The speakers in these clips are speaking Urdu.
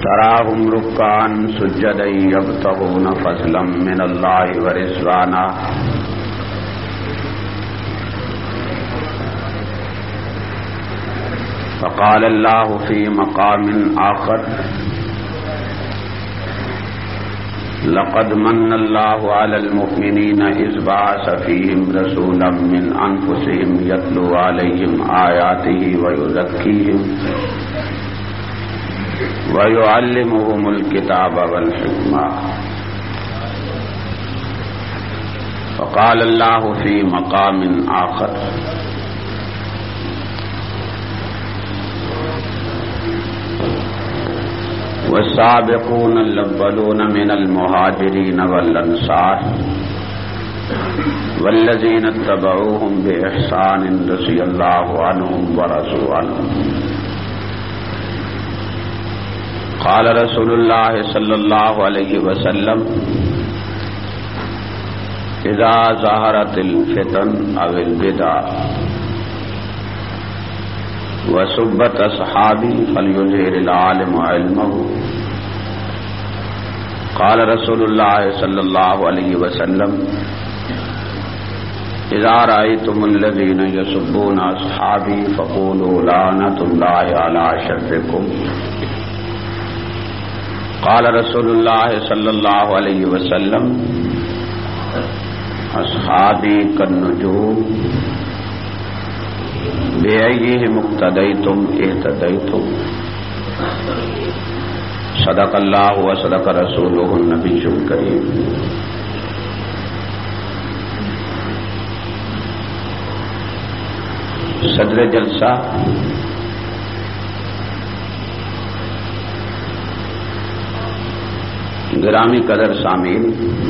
تراهم ركعا سجدا يبتغون فضلا من الله ورضوانا فقال الله في مقام آخر لقد من الله على المؤمنين إذ بعث فيهم رسولا من أنفسهم يتلو عليهم آياته ويزكيهم ويعلمهم الكتاب والحكمة فقال الله في مقام آخر والسابقون الأولون من المهاجرين والأنصار والذين اتبعوهم بإحسان رضي الله عنهم ورضوا عنه قال رسول الله صلى الله عليه وسلم إذا ظهرت الفتن أو البدع وسبت أصحابي فليظهر العالم علمه قال رسول الله صلى الله عليه وسلم إذا رأيتم الذين يسبون أصحابي فقولوا لعنة الله على شركم قال رسول الله صلى الله عليه وسلم أصحابي كالنجوم بأيهم اقتديتم اهتديتم صدق الله وصدق رسوله النبي الكريم. صدر جلسہ گرامی قدر سامعین،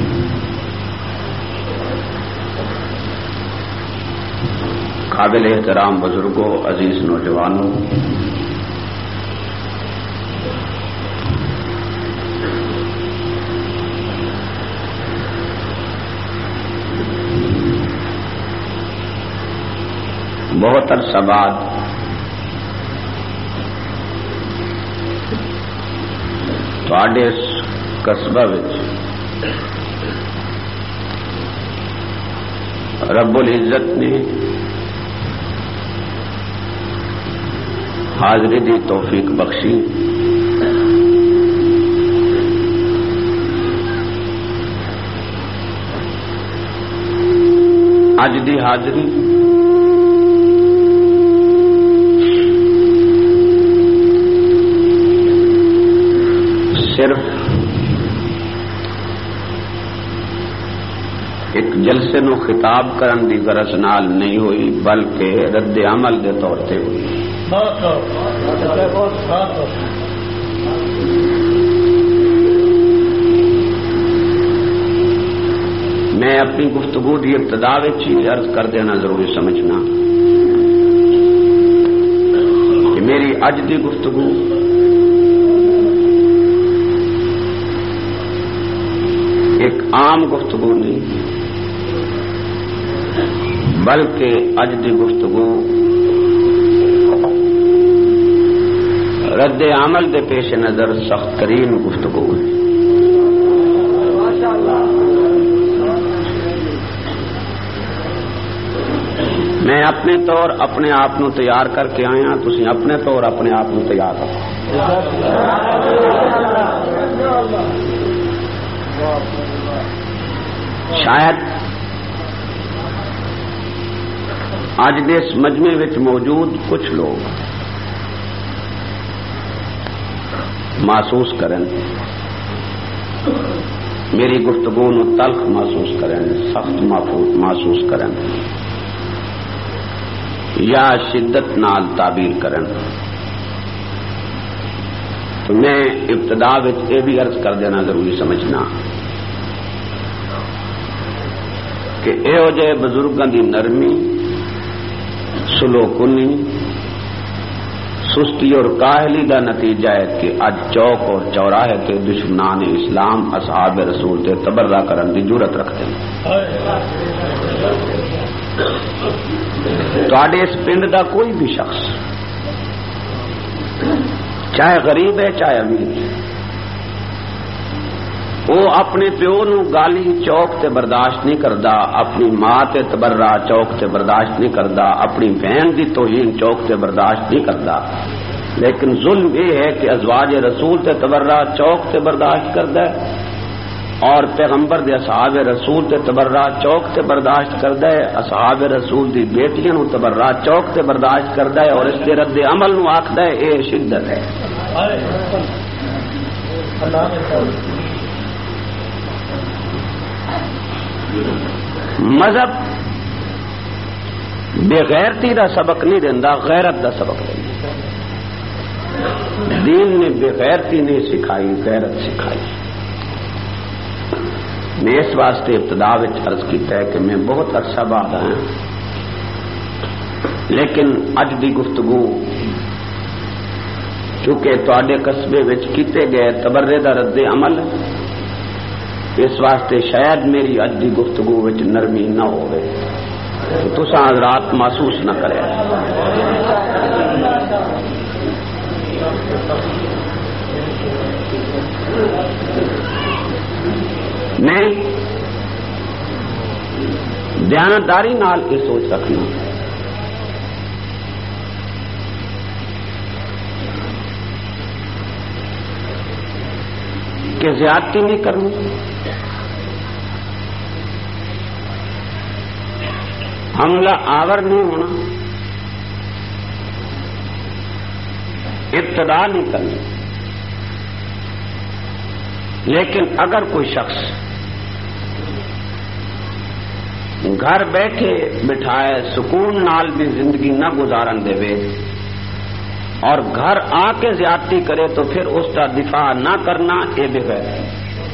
قابل احترام بزرگوں، عزیز نوجوانوں، بہت عرصہ بعد تواڈے قصبہ وچ رب العزت نے حاضری دی توفیق بخشی. اج دی حاضری صرف ایک جلسے نو خطاب کرن دی غرض نال نہیں ہوئی، بلکہ رد عمل دے طور تے ہوئی. میں اپنی گفتگو کی ابتدا ہی عرض کر دینا ضروری سمجھنا کہ میری اج دی گفتگو ایک عام گفتگو نہیں، بلکہ اج دی گفتگو رد عمل دے پیش نظر سخت ترین گفتگو ہے. میں اپنے طور اپنے آپ نو تیار کر کے آیا، تسی اپنے طور اپنے آپ نو تیار کرو. شاید اج دے اس مجمع وچ موجود کچھ لوگ محسوس کریں، میری گفتگو نو تلخ محسوس کریں، سخت محسوس کریں، یا شدت نال تعبیر کریں. تو میں ابتدا وچ یہ بھی عرض کر دینا ضروری سمجھنا کہ یہو جے بزرگاں دی نرمی، سلوکنی، سستی اور کاہلی کا نتیجہ ہے کہ اج چوک اور چوراہے تے دشمنان اسلام اصحاب رسول تے تبرہ کرن دی جرات رکھتے ہیں. تواڈے اس پنڈ دا کوئی بھی شخص چاہے غریب ہے چاہے امیر ہے، وہ اپنے پیو نو گالی چوک تے برداشت نہیں کردا، اپنی ماں تے تبرہ چوک تے برداشت نہیں کردا، اپنی بہن دی توہین چوک تے برداشت نہیں کردا، لیکن ظلم یہ ہے کہ ازواج رسول تے تبرہ چوک تے برداشت کردا ہے اور پیغمبر دے اصحاب رسول تے تبرہ چوک تے برداشت کردا ہے، اصحاب رسول دی بیٹیاں نو تبرہ چوک تے برداشت کردا ہے اور اس دے رد عمل نو آکھدا ہے اے شدت ہے۔ مذہب بے غیرتی دا سبق نہیں دیندا، غیرت دا سبق دیندا۔ دین نے بے غیرتی نہیں سکھائی، غیرت سکھائی۔ میں اس واسطے ابتدا وچ عرض کیتا ہے کہ میں بہت عرصہ بعد آیا، لیکن اج دی گفتگو چونکہ تواڈے قصبے وچ کیتے گئے تبرے دا رد عمل، اس واسطے شاید میری اج دی گفتگو وچ نرمی نہ ہوئے، تساں حضرات محسوس نہ کرے۔ میں دیانتداری نال یہ سوچ رکھنا کہ زیادتی نہیں کرنی، حملہ آور نہیں ہونا، ابتدا نہیں کرنی، لیکن اگر کوئی شخص گھر بیٹھے بٹھائے سکون نال بھی زندگی نہ گزارن دے اور گھر آ کے زیادتی کرے تو پھر اس کا دفاع نہ کرنا یہ بے غیرتی،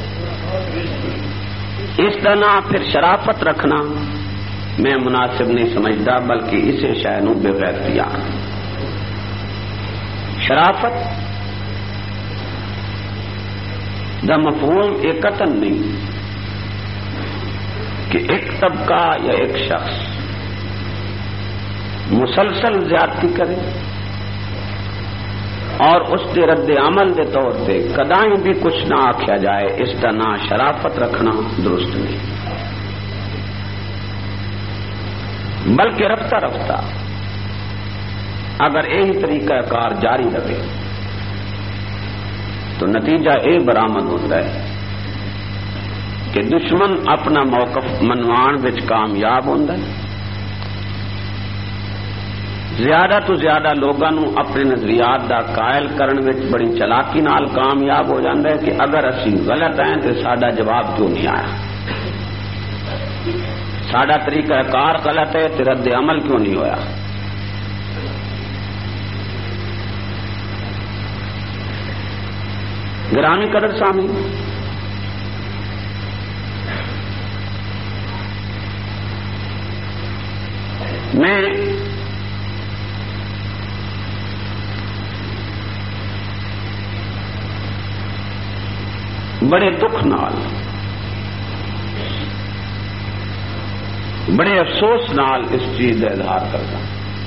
اس کا نہ پھر شرافت رکھنا میں مناسب نہیں سمجھتا، بلکہ اسے شاید بے غیرتی آ۔ شرافت دا مفہوم ایک قطن نہیں کہ ایک طبقہ یا ایک شخص مسلسل زیادتی کرے اور اس کے رد عمل کے طور پہ کدائیں بھی کچھ نہ آکھیا جائے، اس کا نہ شرافت رکھنا درست نہیں، بلکہ رفتہ رفتہ اگر یہی طریقہ کار جاری رہے تو نتیجہ یہ برآمد ہوتا ہے کہ دشمن اپنا موقف منوان وچ کامیاب ہوتا ہے، زیادہ تو زیادہ لوگوں نو اپنے نظریات دا قائل کرن وچ بڑی چلاکی نال کامیاب ہو جاتا ہے کہ اگر اسی غلط ہیں تو ساڈا جواب کیوں نہیں آیا، ساڈا طریقہ کار غلط ہے تو رد عمل کیوں نہیں ہویا۔ گرامی قدر سامعین، میں بڑے دکھ نال بڑے افسوس نال اس چیز کا اظہار کرتا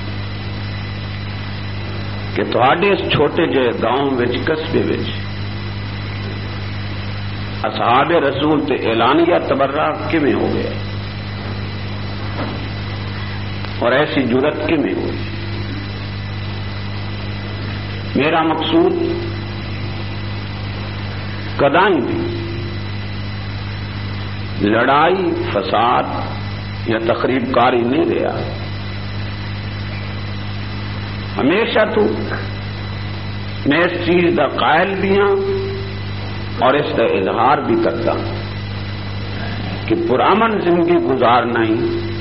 کہ تھوڑے اس چھوٹے جے گاؤں وچ قصبے وچ اصحاب رسول تے اعلانیہ تبرہ کیویں ہو گیا اور ایسی جرت کیویں ہوئی۔ میرا مقصود کدائیں بھی لڑائی فساد یا تخریب کاری نہیں رہا، ہمیشہ تو میں اس چیز کا قائل بھی ہوں اور اس کا اظہار بھی کرتا ہوں کہ پرامن زندگی گزارنا ہی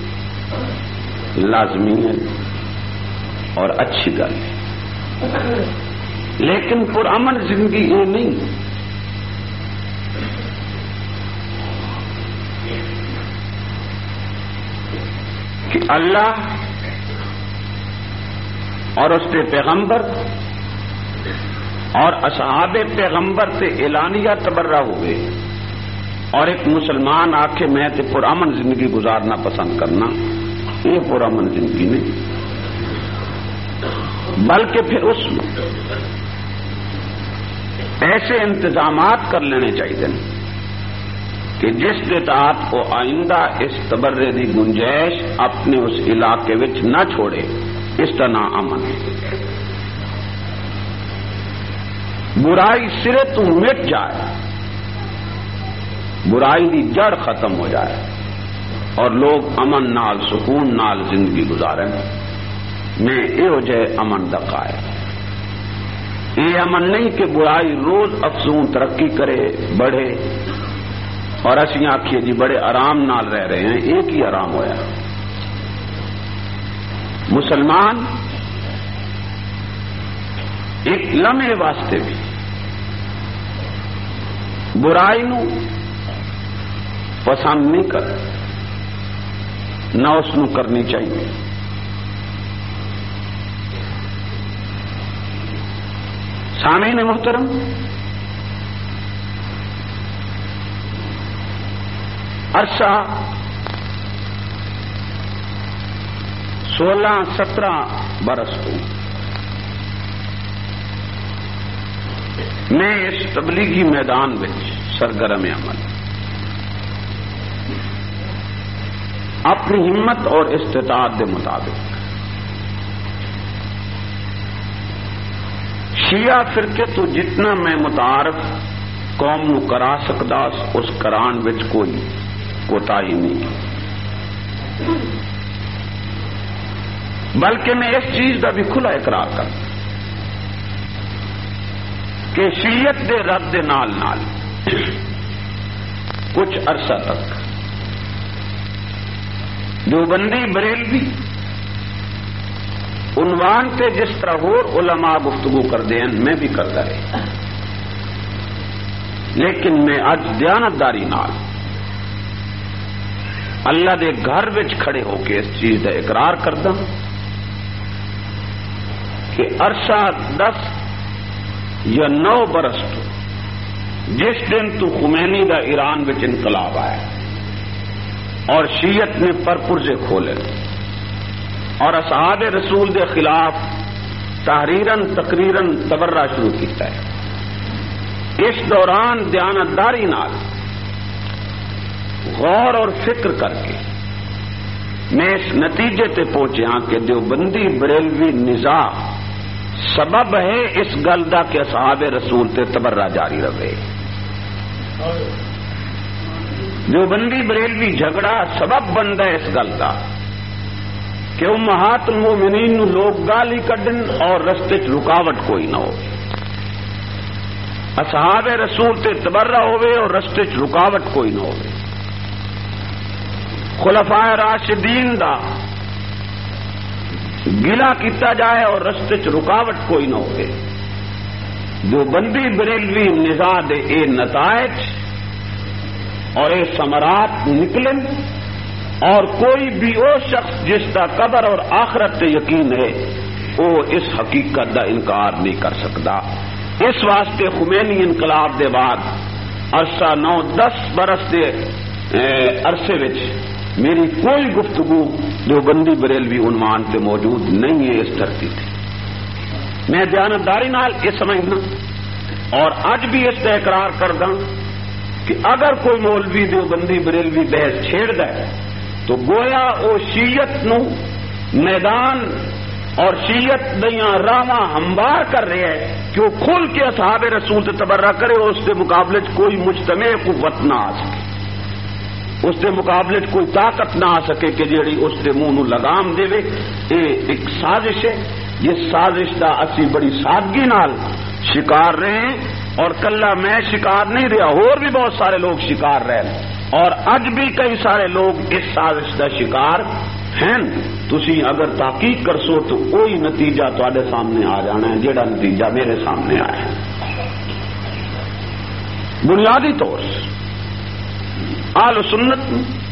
لازمی ہے اور اچھی گل ہے، لیکن پرامن زندگی یہ نہیں کہ اللہ اور اس کے پیغمبر اور اصحاب پیغمبر سے اعلانیہ تبرہ ہوئے اور ایک مسلمان آکھے میں تے پرامن زندگی گزارنا پسند کرنا، یہ پرامن زندگی نہیں، بلکہ پھر اس میں ایسے انتظامات کر لینے چاہیے کہ جس دے تحت وہ آئندہ اس تبرے دی گنجائش اپنے اس علاقے وچ نہ چھوڑے، اس کا نام امن ہے۔ برائی سرے تو مٹ جائے، برائی دی جڑ ختم ہو جائے اور لوگ امن نال سکون نال زندگی گزارن، میں یہ جے امن دا قائل۔ یہ امن نہیں کہ برائی روز افزوں ترقی کرے بڑھے اور اسی آکھیے جی بڑے آرام نال رہ رہے ہیں، ایک ہی آرام ہویا۔ مسلمان ایک لمحے واسطے بھی برائی نو پسند نہیں کر، نہ اس نو کرنی چاہیے۔ سامعین محترم، عرصہ 16-17 برس تو میں اس تبلیغی میدان وچ سرگرم عمل اپنی ہمت اور استطاعت کے مطابق شیعہ فرقے تو جتنا میں متعارف قوم نو کرا سکتا اس کران وچ کوئی کوتاہی نہیں، بلکہ میں اس چیز کا بھی کھلا اقرار کرتا کہ شیعت دے رد دے نال نال کچھ عرصہ تک دیوبندی بریلوی عنوان تے جس طرح اور علماء گفتگو کرتے ہیں میں بھی کرتا رہا، لیکن میں اج دیانتداری نال اللہ دے گھر وچ کھڑے ہو کے اس چیز کا اقرار کردا کہ عرصہ 10 یا 9 برس تو جس دن تو خمینی دا ایران وچ انقلاب آیا اور شیعت نے پرپرزے کھولے اور اصحاب رسول دے خلاف تحریراً تقریراً تبرہ شروع کیتا ہے، اس دوران دیانتداری نال غور اور فکر کر کے میں اس نتیجے تے پہنچیا کہ دیوبندی بریلوی نزاع سبب ہے اس گل دا کہ اصحاب رسول تے تبرہ جاری رہے۔ دیوبندی بریلوی جھگڑا سبب بنتا ہے اس گل کا کہ امہات المومنین نو لوگ گالی کڈن اور رستے چ رکاوٹ کوئی نہ ہو، اصحاب رسول تے تبرہ ہوئے اور رستے چ رکاوٹ کوئی نہ ہو، خلفائے راشدین دا گلا کیتا جائے اور رستے چ رکاوٹ کوئی نہ ہو۔ دیوبندی بریلوی نزاع دے اے نتائج اور اے ثمرات نکلن اور کوئی بھی وہ شخص جس کا قبر اور آخرت تے یقین ہے وہ اس حقیقت کا انکار نہیں کر سکتا۔ اس واسطے خمینی انقلاب دے بعد عرصہ 9-10 برس دے عرصے وچ میری کوئی گفتگو دیوبندی بریلوی عنوان تے موجود نہیں ہے اس دھرتی تے۔ میں دیانتداری نال یہ سمجھنا اور اج بھی اس کا اقرار کردا کہ اگر کوئی مولوی دیوبندی بریلوی بحث چھیڑدا ہے تو گویا وہ شیعت نو میدان اور شیعت دیاں راواں ہموار کر رہے ہیں کہ وہ کھل کے اصحاب رسول سے تبرہ کرے اور اس کے مقابلے کوئی مجتمع قوت نہ آ سکے، اس کے مقابلے کوئی طاقت نہ آ سکے کہ جیڑی اس کے منہ نو لگام دے۔ یہ ایک سازش ہے، یہ سازش کا اسی بڑی سادگی نال شکار رہے ہیں اور کلا میں شکار نہیں رہا، اور بھی بہت سارے لوگ شکار رہے اور اج بھی کئی سارے لوگ اس سازش کا شکار ہیں۔ تسی اگر تحقیق کرسو تو کوئی نتیجہ تواڈے سامنے آ جانا ہے جیڑا نتیجہ میرے سامنے آیا ہے۔ بنیادی طور سے اہل سنت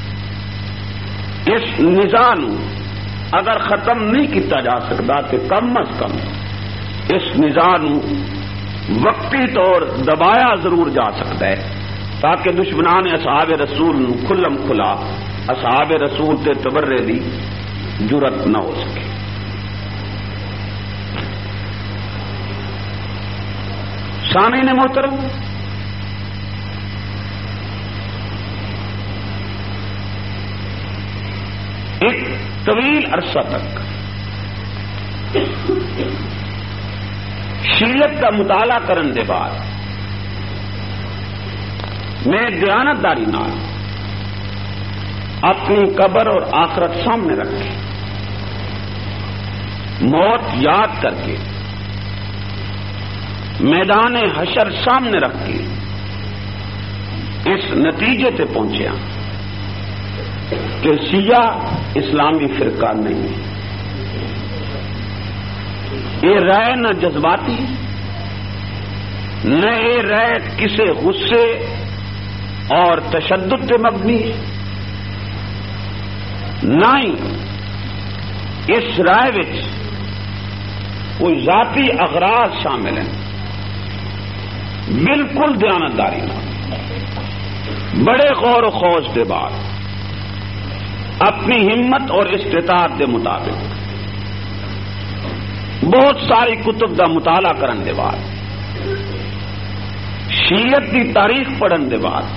اس نزاع نو اگر ختم نہیں کیتا جا سکتا تو کم از کم اس نزاع نو وقتی طور دبایا ضرور جا سکتا ہے تاکہ دشمنان اصحاب رسول نو کھلم کھلا اصحاب رسول تے تبرے دی جرت نہ ہو سکے۔ سامعین محترم، ایک طویل عرصہ تک شریعت کا مطالعہ کرنے کے بعد میں دیانتداری نال اپنی قبر اور آخرت سامنے رکھی، موت یاد کر کے میدان حشر سامنے رکھ کے اس نتیجے تے پہنچیا کہ شیعہ اسلامی فرقہ نہیں۔ یہ رائے نہ جذباتی، نہ یہ رائے کسی غصے اور تشدد پہ مبنی، نہ ہی اس رائے وچ کوئی ذاتی اغراض شامل ہیں۔ بالکل دیانتداری بڑے غور و خوض کے بعد اپنی ہمت اور استطاعت کے مطابق بہت ساری کتب کا مطالعہ کرنے کے بعد، شیعت کی تاریخ پڑھنے کے بعد،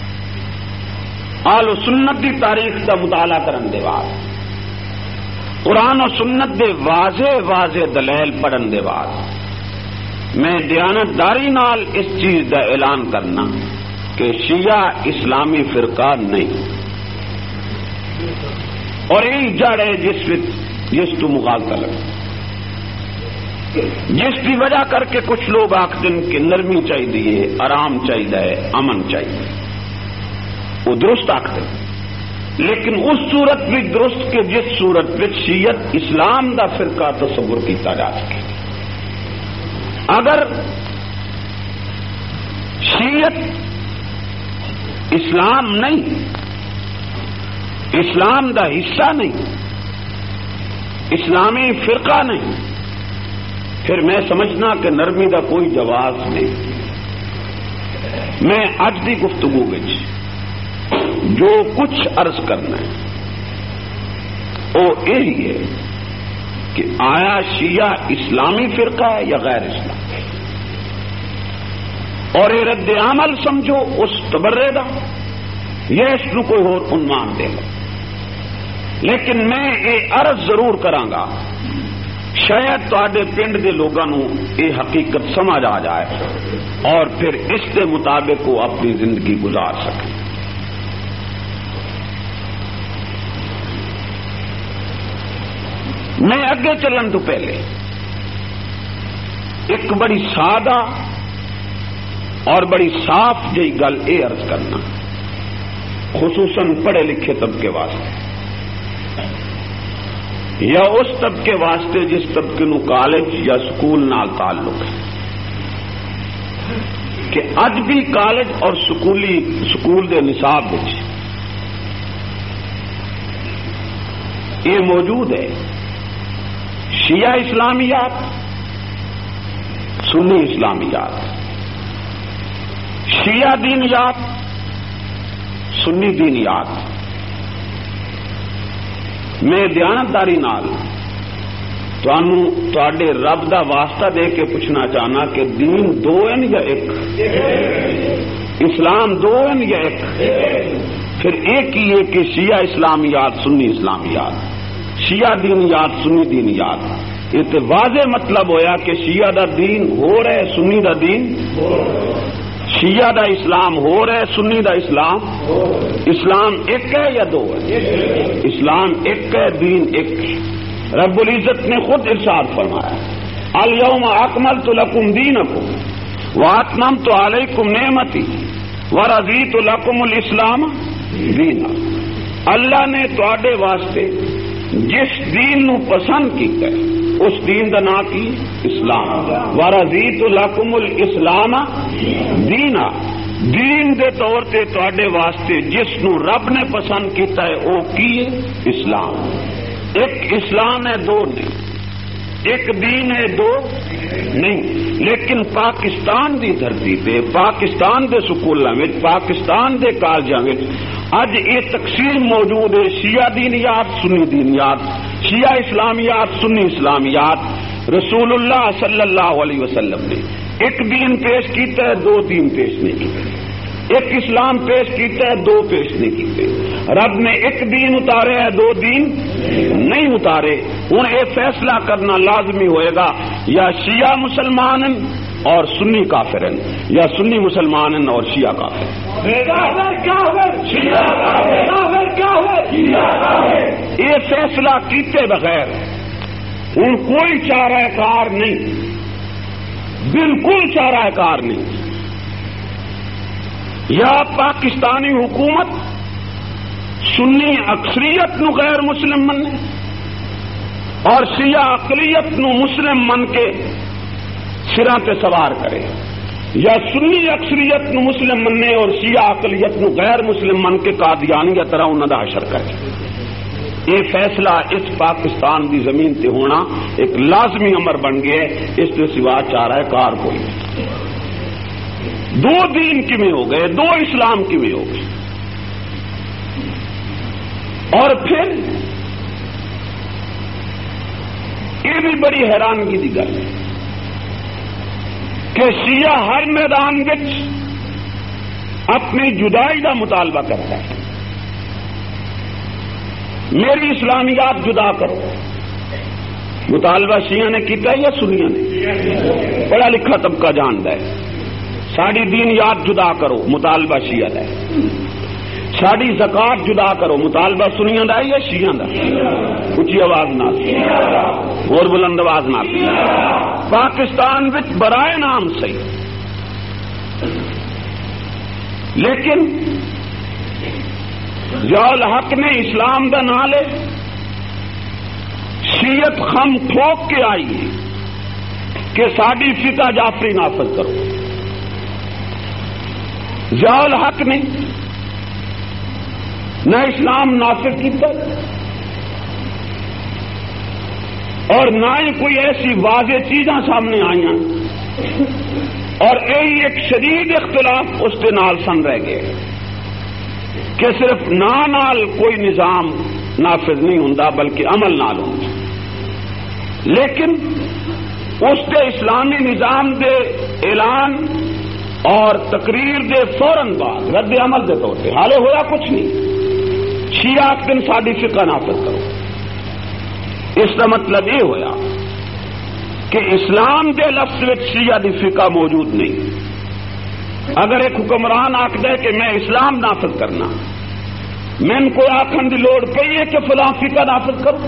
اہل سنت کی تاریخ کا مطالعہ کرنے کے بعد، قرآن و سنت کے واضح دلائل پڑھنے کے بعد میں دیانتداری نال اس چیز کا اعلان کرنا کہ شیعہ اسلامی فرقہ نہیں، اور یہی جڑ ہے جس تو مغالطہ لگتا، جس کی وجہ کر کے کچھ لوگ آختے ہیں کہ نرمی چاہیے، آرام چاہیے، امن چاہیے، وہ درست آختے ہیں، لیکن اس صورت بھی درست کہ جس صورت میں شیعت اسلام دا فرقہ تصور کیتا جا سکے۔ اگر شیعت اسلام نہیں، اسلام دا حصہ نہیں، اسلامی فرقہ نہیں، پھر میں سمجھنا کہ نرمی دا کوئی جواز نہیں۔ میں اج دی گفتگو وچ جو کچھ عرض کرنا ہے وہ یہی ہے کہ آیا شیعہ اسلامی فرقہ ہے یا غیر اسلامی، اور یہ رد عمل سمجھو اس تبرے دا، یہ اس کو کوئی اور عنوان دے گا، لیکن میں یہ عرض ضرور کراں شاید تواڈے پنڈ دے لوگاں نوں یہ حقیقت سمجھ آ جائے اور پھر اس کے مطابق وہ اپنی زندگی گزار سکیں۔ میں اگے چلن تو پہلے ایک بڑی سادہ اور بڑی صاف جی گل یہ عرض کرنا، خصوصاً پڑھے لکھے طبقے واسطے یا اس طبقے واسطے جس طبقے نو کالج یا سکول نال تعلق ہے، کہ اج بھی کالج اور سکول دے نصاب وچ یہ موجود ہے شیعہ اسلامیات، سنی اسلامیات، شیعہ دینیات، سنی دینیات۔ میں دیانتداری نال تواڈے رب دا واسطہ دے کے پوچھنا چاہنا کہ دین دو ہیں یا ایک، اسلام دو ہیں یا ایک؟ پھر ایک ہی ہے کہ شیعہ اسلامیات، سنی اسلامیات، شیعہ دینیات، سنی دینیات۔ یہ تو واضح مطلب ہویا کہ شیعہ دا دین ہو رہا ہے، سنی دا دین، شیعہ دا اسلام ہو رہا ہے، سنی دا اسلام۔ اسلام ایک ہے یا دو ہے؟ اسلام ایک ہے، دین ایک ہے۔ رب العزت نے خود ارشاد فرمایا، الیوم اکملت لکم دینکم واتممت علیکم نعمتی ورضیت لکم الاسلام دینا۔ اللہ نے تواڈے واسطے جس دین نو پسند کیتا ہے اس دین دا نام کی اسلام، ورضیت لکم الاسلام دینا۔ دین دے طور تے تواڈے واسطے جس نو رب نے پسند کیتا ہے وہ کی ہے؟ اسلام۔ ایک اسلام ہے، دو نہیں، ایک دین ہے، دو نہیں۔ لیکن پاکستان دی دھرتی پہ، پاکستان دے سکولاں وچ، پاکستان دے کالجاں وچ اج یہ تقسیم موجود ہے، شیعہ دینیات، سنی دینیات، شیعہ اسلامیات، سنی اسلامیات۔ رسول اللہ صلی اللہ علیہ وسلم نے ایک دین پیش کیتا ہے، دو دین پیش نہیں کیتے۔ ایک اسلام پیش کیتا ہے، دو پیش نہیں کیتے. رب نے ایک دین اتارے ہے، دو دین نہیں اتارے. ہوں یہ فیصلہ کرنا لازمی ہوئے گا، یا شیعہ مسلمان اور سنی کافر ہیں، یا سنی مسلمان ہیں اور شیعہ کافر. یہ فیصلہ کیتے بغیر ہوں کوئی چارہ کار نہیں، بالکل چارہ کار نہیں. یا پاکستانی حکومت سنی اکثریت نو غیر مسلم مننے اور شیعہ اقلیت نو مسلم من کے سراں تے سوار کرے، یا سنی اکثریت نو مسلم مننے اور شیعہ اقلیت نو غیر مسلم من کے قادیانی یا طرح انہاں دا حشر کرے. یہ فیصلہ اس پاکستان دی زمین تے ہونا ایک لازمی امر بن گیا ہے. اس کے سوا چارہ کار کوئی نہیں. دو دین کیویں ہو گئے، دو اسلام کیویں ہو گئے. اور پھر یہ بھی بڑی حیرانگی کی گل ہے کہ شیعہ ہر میدان وچ اپنی جدائی کا مطالبہ کرتا ہے. میری اسلامیات جدا کرو، مطالبہ شیعہ نے کیتا یا سنیاں نے؟ پڑھا لکھا طبقہ جانتا ہے. ساری دینیات جدا کرو، مطالبہ شیعہ دا ہے. ساری زکات جدا کرو، مطالبہ سنیاں دا ہے یا شیعہ دا؟ اچھی آواز نہ، اور بلند آواز نہ. پاکستان وچ برائے نام صحیح، لیکن ضیاء الحق نے اسلام دا نام لے شیعت خم ٹھوک کے آئی ہے کہ ساری فقہ جعفری نافذ کرو. ضیاء الحق نے نہ اسلام نافذ کیتا اور نہ ہی کوئی ایسی واضح چیزاں سامنے آئی اور یہی ایک شدید اختلاف اس کے نال سن رہ گئے کہ صرف نال کوئی نظام نافذ نہیں ہوندا بلکہ عمل نال ہوندا. لیکن اس کے اسلامی نظام دے اعلان اور تقریر دے فوراً بعد رد عمل دے طور پہ حالے ہویا کچھ نہیں. شیعہ ایک دن ساری فقہ نافذ کرو. اس کا مطلب یہ ہویا کہ اسلام دے لفظ وچ شیعہ دی فقہ موجود نہیں. اگر ایک حکمران آخد ہے کہ میں اسلام نافذ کرنا، میں کو آخن دی لوڑ پئی ہے کہ فلاں فقہ نافذ کرو.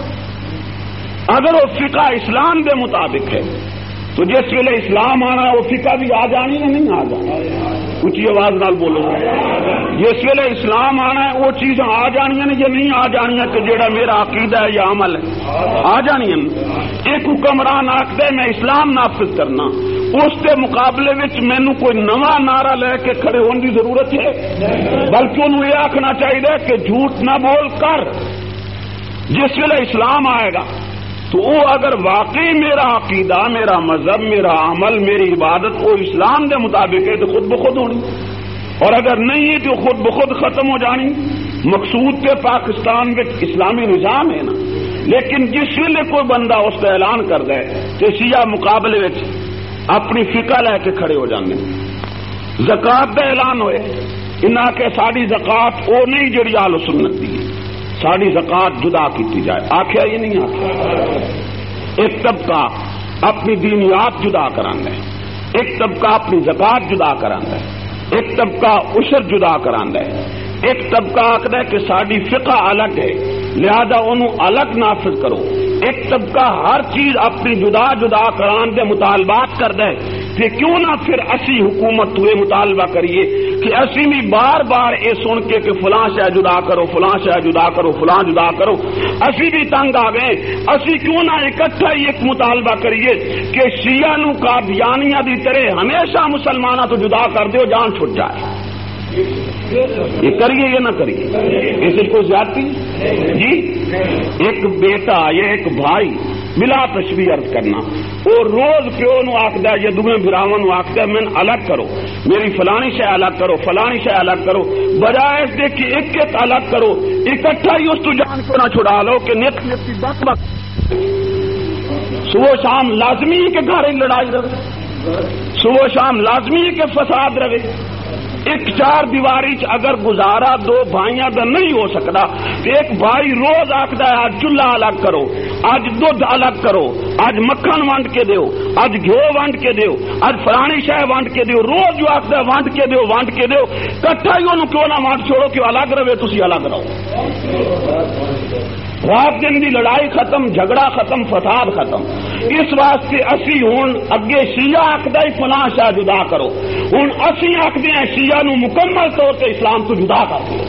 اگر وہ فقہ اسلام دے مطابق ہے تو جس ویلے اسلام آنا وہ فقہ بھی آ جانی ہے، نہیں آ جانی؟ اچھی آواز نال بولو. جس ویلے اسلام آنا ہے وہ چیزاں آ جانی ہیں یا نہیں آ جانی کہ جیڑا میرا عقیدہ ہے یا عمل ہے آ جانی ہے. ایک حکمران آخد ہے میں اسلام نافذ کرنا، اس کے مقابلے وچ مینو کوئی نواں نعرہ لے کے کھڑے ہونے کی ضرورت ہے، بلکہ انہوں یہ آخنا چاہیے کہ جھوٹ نہ بول کر. جس ویلے اسلام آئے گا تو وہ اگر واقعی میرا عقیدہ، میرا مذہب، میرا عمل، میری عبادت وہ اسلام دے مطابق ہے تو خود بخود ہونی، اور اگر نہیں ہے تو خود بخود ختم ہو جانی. مقصود تے پاکستان میں اسلامی نظام ہے نا. لیکن جس ویلے کوئی بندہ اس کا اعلان کر دے کہ شیعہ مقابلے وچ اپنی فقہ لے کے کھڑے ہو جاندے. زکات دا اعلان ہوئے انہاں کہ ساری زکات وہ نہیں جڑی اہل سنت دی، ساری زکات جدا کی جائے. آخیا یہ نہیں آخیا. ایک طبقہ اپنی دینیات جدا کرانا ہے، ایک طبقہ اپنی زکات جدا کرانا ہے، ایک طبقہ عشر جدا کرانا ہے، ایک طبقہ آخر ہے کہ ساری فقہ الگ ہے لہذا انہوں الگ نافذ کرو. ایک طبقہ ہر چیز اپنی جدا جدا کران دے مطالبات کر دے کہ کیوں نہ پھر اسی حکومت ہوئے مطالبہ کریے کہ اسی بھی بار بار اے سن کے کہ فلاں شے جدا کرو، فلاں شے جدا کرو، فلاں جدا کرو، اسی بھی تنگ آ گئے. اسی کیوں نہ اکٹھا ہی ایک مطالبہ کریے کہ شیعہ نو قادیانیہ دی طرح ہمیشہ مسلمانوں تو جدا کر دیو، جان چھٹ جائے. یہ کریے یا نہ کریے، اس کو زیادتی جی. ایک بیٹا یا ایک بھائی بلا تشبیہ عرض کرنا اور روز پیو نو آخد ہے یا دوسرے براواں نو آخد ہے میں الگ کرو، میری فلانی شے الگ کرو، فلانی شے الگ کرو، بجائے اس دے کہ ایک ایک الگ کرو. اکٹھا ہی اس تو جان کو نہ چھڑا لو کہ نیت نیت کی بک بک صبح شام لازمی ہے کہ گھر لڑائی رہے، صبح شام لازمی ہے کہ فساد رہے. ایک چار دیواری اگر گزارا دو بھائیاں دا نہیں ہو سکتا تو ایک بھائی روز آکھدا ہے آج چولہا الگ کرو، آج دودھ الگ کرو، آج مکھن ونڈ کے دیو، آج گھیو ونڈ کے دیو، آج فلانی شے ونڈ کے دیو، روز جو آکھدا ہے ونڈ کے دیو ونڈ کے دیو، کٹھا ہی انہوں کیوں نہ ونڈ چھوڑو کہ الگ رہے تسی الگ رہو۔ رات دن دی لڑائی ختم، جھگڑا ختم، فساد ختم۔ اس واسطے اسی ہن اگے شیعہ آکھدا ہی فلاں شاہ جدا کرو، ہن اسی آکھدے ہیں شیعہ نو مکمل طور تے اسلام تو جدا کر دو۔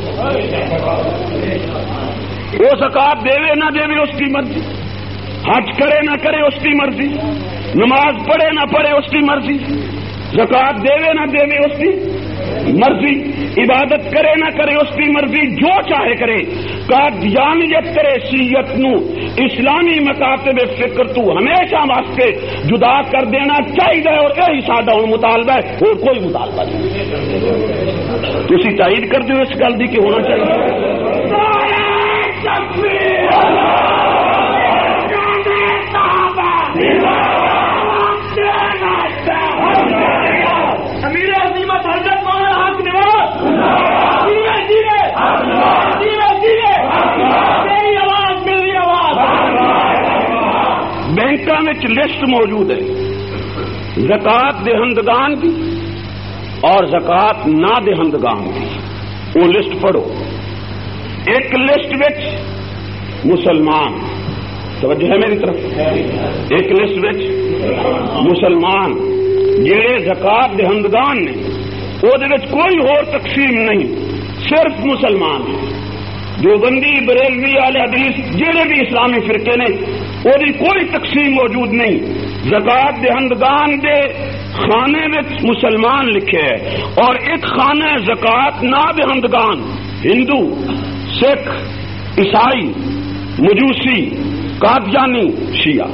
وہ زکات دے نہ دے اس کی مرضی، حج کرے نہ کرے اس کی مرضی، نماز پڑھے نہ پڑھے اس کی مرضی، زکات دے نہ دے اس کی مرضی، عبادت کرے نہ کرے اس کی مرضی، جو چاہے کرے، قادیانیت کرے شیعت نو اسلامی مکاتب فکر تو ہمیشہ واسطے جدا کر دینا چاہیے، اور یہی سادہ ہوں مطالبہ ہے، اور کوئی مطالبہ نہیں۔ تسی تائید کر دیو اس گل دی کہ ہونا چاہیے۔ بینکاں وچ لسٹ موجود ہے زکات دہندگان کی اور زکات نہ دہندگان کی، وہ لسٹ پڑھو۔ ایک لسٹ وچ مسلمان، توجہ ہے میری طرف، ایک لسٹ وچ مسلمان جڑے زکات دہندگان نے، وہ دے وچ کوئی اور تقسیم نہیں، صرف مسلمان ہیں۔ دیوبندی، بریلوی، اہل حدیث جڑے بھی اسلامی فرقے نے، وہ کوئی تقسیم موجود نہیں۔ زکات دہندگان دے خانے میں مسلمان لکھے ہے، اور ایک خانہ زکات نہ دہندگان، ہندو، سکھ، عیسائی، مجوسی، قادیانی، شیعہ۔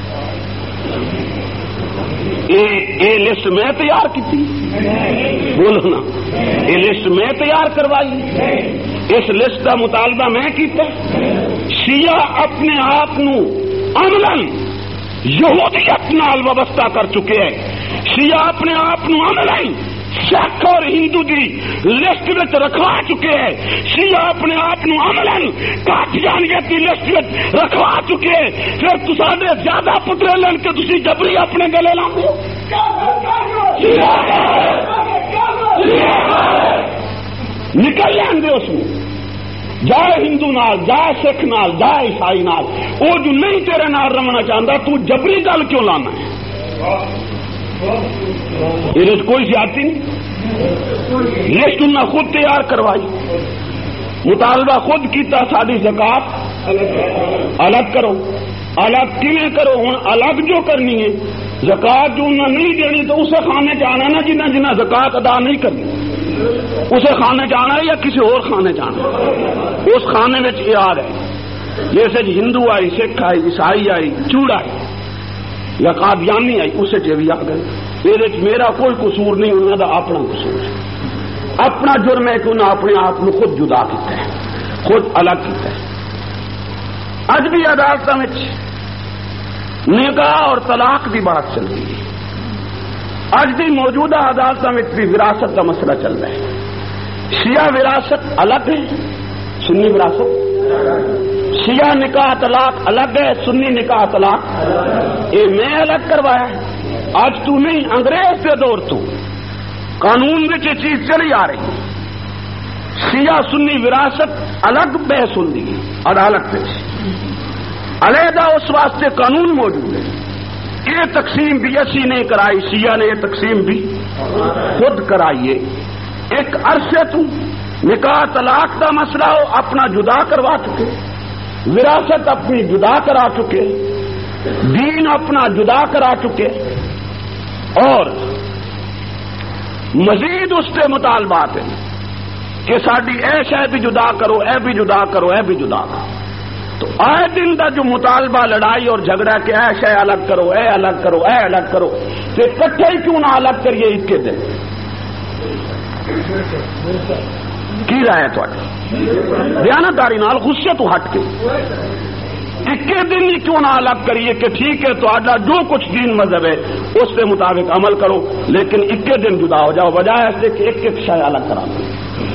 یہ لسٹ میں تیار کی تھی، بولو نا، یہ لسٹ میں تیار کروائی، اس لسٹ کا مطالبہ میں کیتا۔ شیعہ اپنے آپ نو عملاً یہودیت نال وابستہ کر چکے ہیں، شیعہ اپنے آپ نو عملاً سکھ اور ہندو دی لسٹ وچ رکھوا چکے ہیں، شیعہ اپنے آپ نو عملاً قادیانیت دی لسٹ وچ رکھوا چکے ہیں۔ پھر تساڈے زیادہ پترے لین کے تسی جبری اپنے گلے لاندے ہو۔ نکل لیندے اس میں، جائے ہندو نال، جائے سکھ نال، جائے عیسائی نال، وہ جو نہیں تیرے نال رمنا چاہتا تو جبری گل کیوں لانا ہے؟ یہ کوئی زیادتی نہیں، لسٹ انہیں خود تیار کروائی، مطالبہ خود کیتا ساری زکات الگ کرو۔ الگ کیویں کرو؟ ہوں الگ جو کرنی ہے زکات جو انہیں نہیں دینی تو اسے کھانے جانا نا، جنہ جنہ زکات ادا نہیں کرنی اسے کھانے جانا ہے یا کسی اور کھانے جانا، اس کھانے میں یہ آ رہے جیسے ہندو آئی، سکھ آئی، عیسائی آئی، چوڑ آئی یا قادیانی آئی، اسے بھی آ گئے۔ یہ میرا کوئی قصور نہیں، انہوں کا اپنا قصور ہے، اپنا جرم ہے کہ انہیں اپنے آپ کو خود جدا کیتا ہے، خود الگ کیتا ہے۔ اج بھی عدالتوں میں نکاح اور طلاق کی بات چل رہی ہے، اج بھی موجودہ عدالتوں میں بھی وراثت کا مسئلہ چل رہا ہے۔ شیعہ وراثت الگ ہے، سنی وراثت، شیعہ نکاح طلاق الگ ہے، سنی نکاح طلاق یہ میں الگ کروایا ہے۔ آج تو نہیں، انگریز کے دور تو قانون میں یہ چیز چلی آ رہی ہے، شیعہ سنی وراثت الگ بحث ہوندی ہے عدالت میں، علیحدہ اس واسطے قانون موجود ہے۔ یہ تقسیم بھی اسی نہیں کرائی، شیعہ نے یہ تقسیم بھی خود کرائیے۔ ایک عرصے تو نکاح طلاق کا مسئلہ ہو اپنا جدا کروا چکے، وراثت اپنی جدا کرا چکے، دین اپنا جدا کرا چکے، اور مزید اس سے مطالبات ہیں کہ ساری اے شے بھی جدا کرو، اے بھی جدا کرو، اے بھی جدا کرو۔ تو آئے دن کا جو مطالبہ لڑائی اور جھگڑا کہ اے شے الگ کرو، اے الگ کرو، اے الگ کرو، تو کٹھے ہی کیوں نہ الگ کریے اس کے دن؟ کی رائے ہے تھوڑی دیانتداری نال غصے تو ہٹ کے اکے دن ہی کیوں نہ الگ کریے کہ ٹھیک ہے تو آڈا جو کچھ دین مذہب ہے اس کے مطابق عمل کرو، لیکن اکے دن جدا ہو جاؤ، بجائے ایسے کہ ایک ایک شے الگ کرا دو۔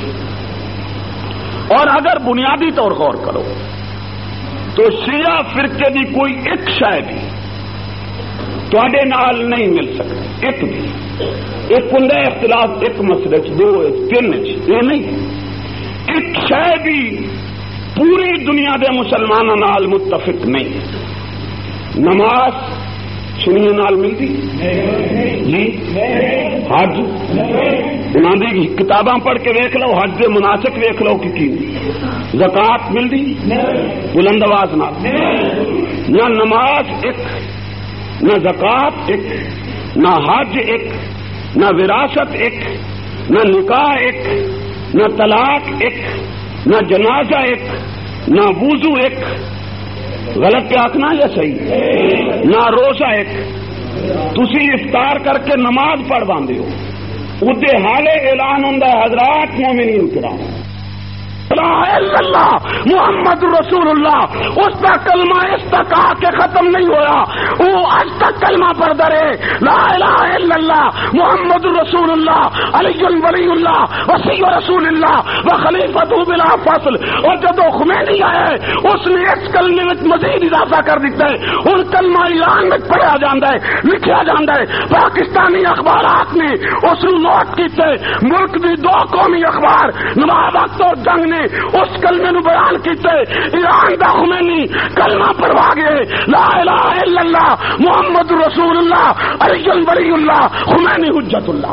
اور اگر بنیادی طور غور کرو تو شیعہ فرقے دی کوئی ایک شے بھی تواڈے نال نہیں مل سکتی، ایک بھی۔ ایک ہوں اختلاف ایک مسئلے چ، دو تین چ، یہ نہیں، ایک شے بھی پوری دنیا دے مسلمانوں نال متفق نہیں۔ نماز سنیے نال ملتی جی، حج انہاں دی کتاباں پڑھ کے ویکھ لو، حج دے مناسک ویکھ لو کی زکات ملتی بلند آواز نال، نہ نماز ایک، نہ زکات ایک، نہ حج ایک، نہ وراثت ایک، نہ نکاح ایک، نہ طلاق ایک، نہ جنازہ ایک، نہ وضو ایک، غلط پہ آخنا یا صحیح، نہ روزہ ایک۔ تسی افطار کر کے نماز پڑھ باندھے ہو، ادے حالے اعلان ہوں حضرات مومنین کرام لا الہ الا اللہ محمد رسول اللہ، اس کا کلمہ اس تک آ کے ختم نہیں ہوا، وہ آج تک کلمہ پڑھتا رہے لا الہ الا اللہ محمد رسول اللہ علی ولی اللہ وصی رسول اللہ و خلیفۃ بلا فصل۔ اور جب خمینی آئے اس نے اس کلمے میں مزید اضافہ کر دیتا ہے، ان کلمہ ایران میں پڑھا جاتا ہے، لکھا جاتا ہے، پاکستانی اخبارات نے اس کو نوٹ کیتے، ملک دی دو قومی اخبار نواب وقت اور جنگ نے اس کلمے نو بیان کیتے، ایران دا خمینی کلمہ پڑھوا گئے لا الہ الا اللہ محمد رسول اللہ علی ولی اللہ خمینی حجت اللہ۔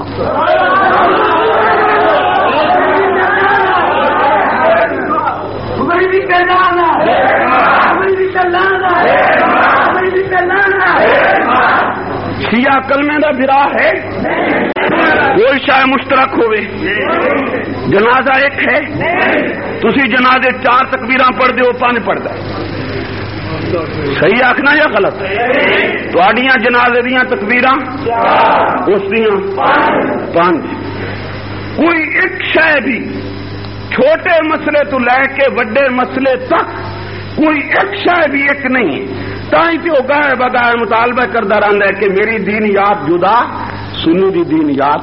شیعہ کلمے دا برا ہے، کوئی شاید مشترک ہوئے، جنازہ ایک ہے، تسی جنازے 4 تکبیراں پڑھ دیو 5 پڑھدا صحیح آخنا یا غلط؟ تواڈیاں جنازے دیاں تکبیراں اس دیاں 5۔ کوئی ایک شے بھی چھوٹے مسئلے تو لے کے بڑے مسئلے تک کوئی ایک شے بھی ایک نہیں، تائیں تے او گائے بگائے مطالبہ کردا رہندا ہے کہ میری دین یاد جدا، سنی دی دین یاد،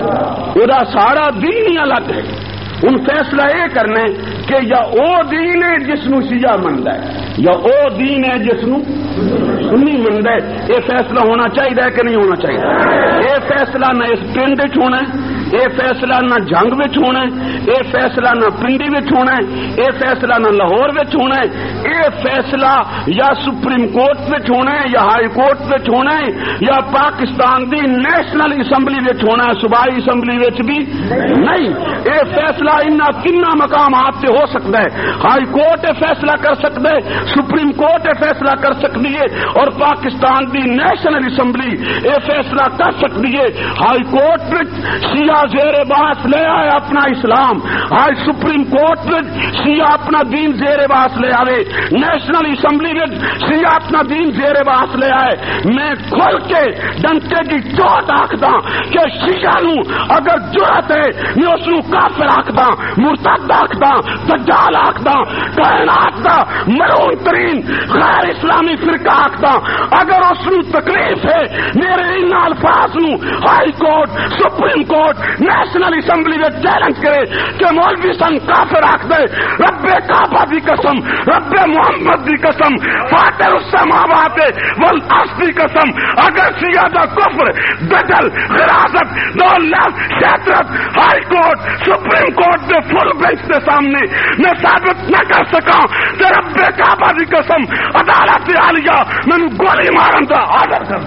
وہ سارا دین ہی الگ ہے۔ ان فیصلہ یہ کرنا ہے کہ یا او دین ہے جس نو شیعہ مندا ہے یا او دین ہے جس نو سنی مندا ہے۔ یہ فیصلہ ہونا چاہیے کہ نہیں ہونا چاہیے؟ یہ فیصلہ نہ اس پنڈ وچ ہونا ہے، یہ فیصلہ نہ جنگ وچ ہونا ہے، یہ فیصلہ نہ پنڈی وچ ہونا ہے، یہ فیصلہ نہ لاہور وچ ہونا ہے، یہ فیصلہ یا سپریم کورٹ وچ ہونا ہے یا ہائی کورٹ وچ ہونا ہے یا پاکستان دی نیشنل اسمبلی وچ ہونا ہے، صوبائی اسمبلی وچ بھی نہیں۔ یہ فیصلہ ان کنا مقامات سے ہو سکتا ہے، ہائی کورٹ فیصلہ کر سکتا ہے، سپریم کورٹ فیصلہ کر سکتی ہے، اور پاکستان دی نیشنل اسمبلی یہ فیصلہ کر سکتی ہے۔ ہائی کورٹ شیعہ زیر بحث لے آئے اپنا اسلام، ہائی سپریم کورٹ شیعہ اپنا دین زیر بحث لے آئے، نیشنل اسمبلی میں شیعہ اپنا دین زیر بحث لے آئے۔ میں کھل کے ڈنکے کی چوٹ آکھدا کہ شیعہ نو اگر جرأت ہے میں اس نو کافر آکھدا، مرتد آکھدا، دجال آکھدا، کائنات دا مرون ترین غیر اسلامی فرقہ آکھدا۔ اگر اس نو تکلیف ہے میرے ان الفاظ نو high court supreme court national assembly میں چیلنج کرے کہ مولوی سن کافر آکھ دے، رب کعبہ دی قسم، رب محمد دی قسم، فاتر السماوات والارض دی قسم، اگر شیعہ دا کفر دجل غراست دولت شیطرت ہائی کورٹ سپریم کورٹ دے فل بینچ کے سامنے میں ثابت نہ کر سکا کہ رب کعبہ دی قسم عدالت عالیہ میں گولی مارن دا آرڈر کر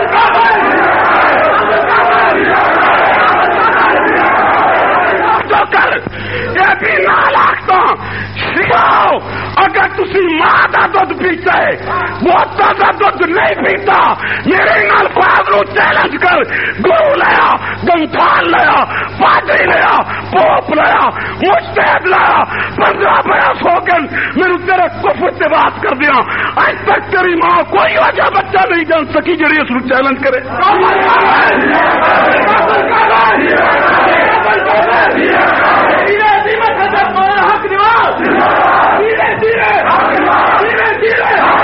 یہ بھی نال آختا سکھاؤ، اگر تسی ماں کا دودھ پیتا ہے موتا کا دودھ نہیں پیتا میرے نال فاضل چیلنج کر، گرو لیا، گنتھال لیا، پادری لیا، پوپ لیا، مجتہد لیا، 15 برس ہو گئے میرے تیرے کفر سے بات کر دیا، آج تک تیری ماں کوئی وجہ بچہ نہیں جان سکی جڑی اس کو چیلنج کرے۔ دھیرے دھیرے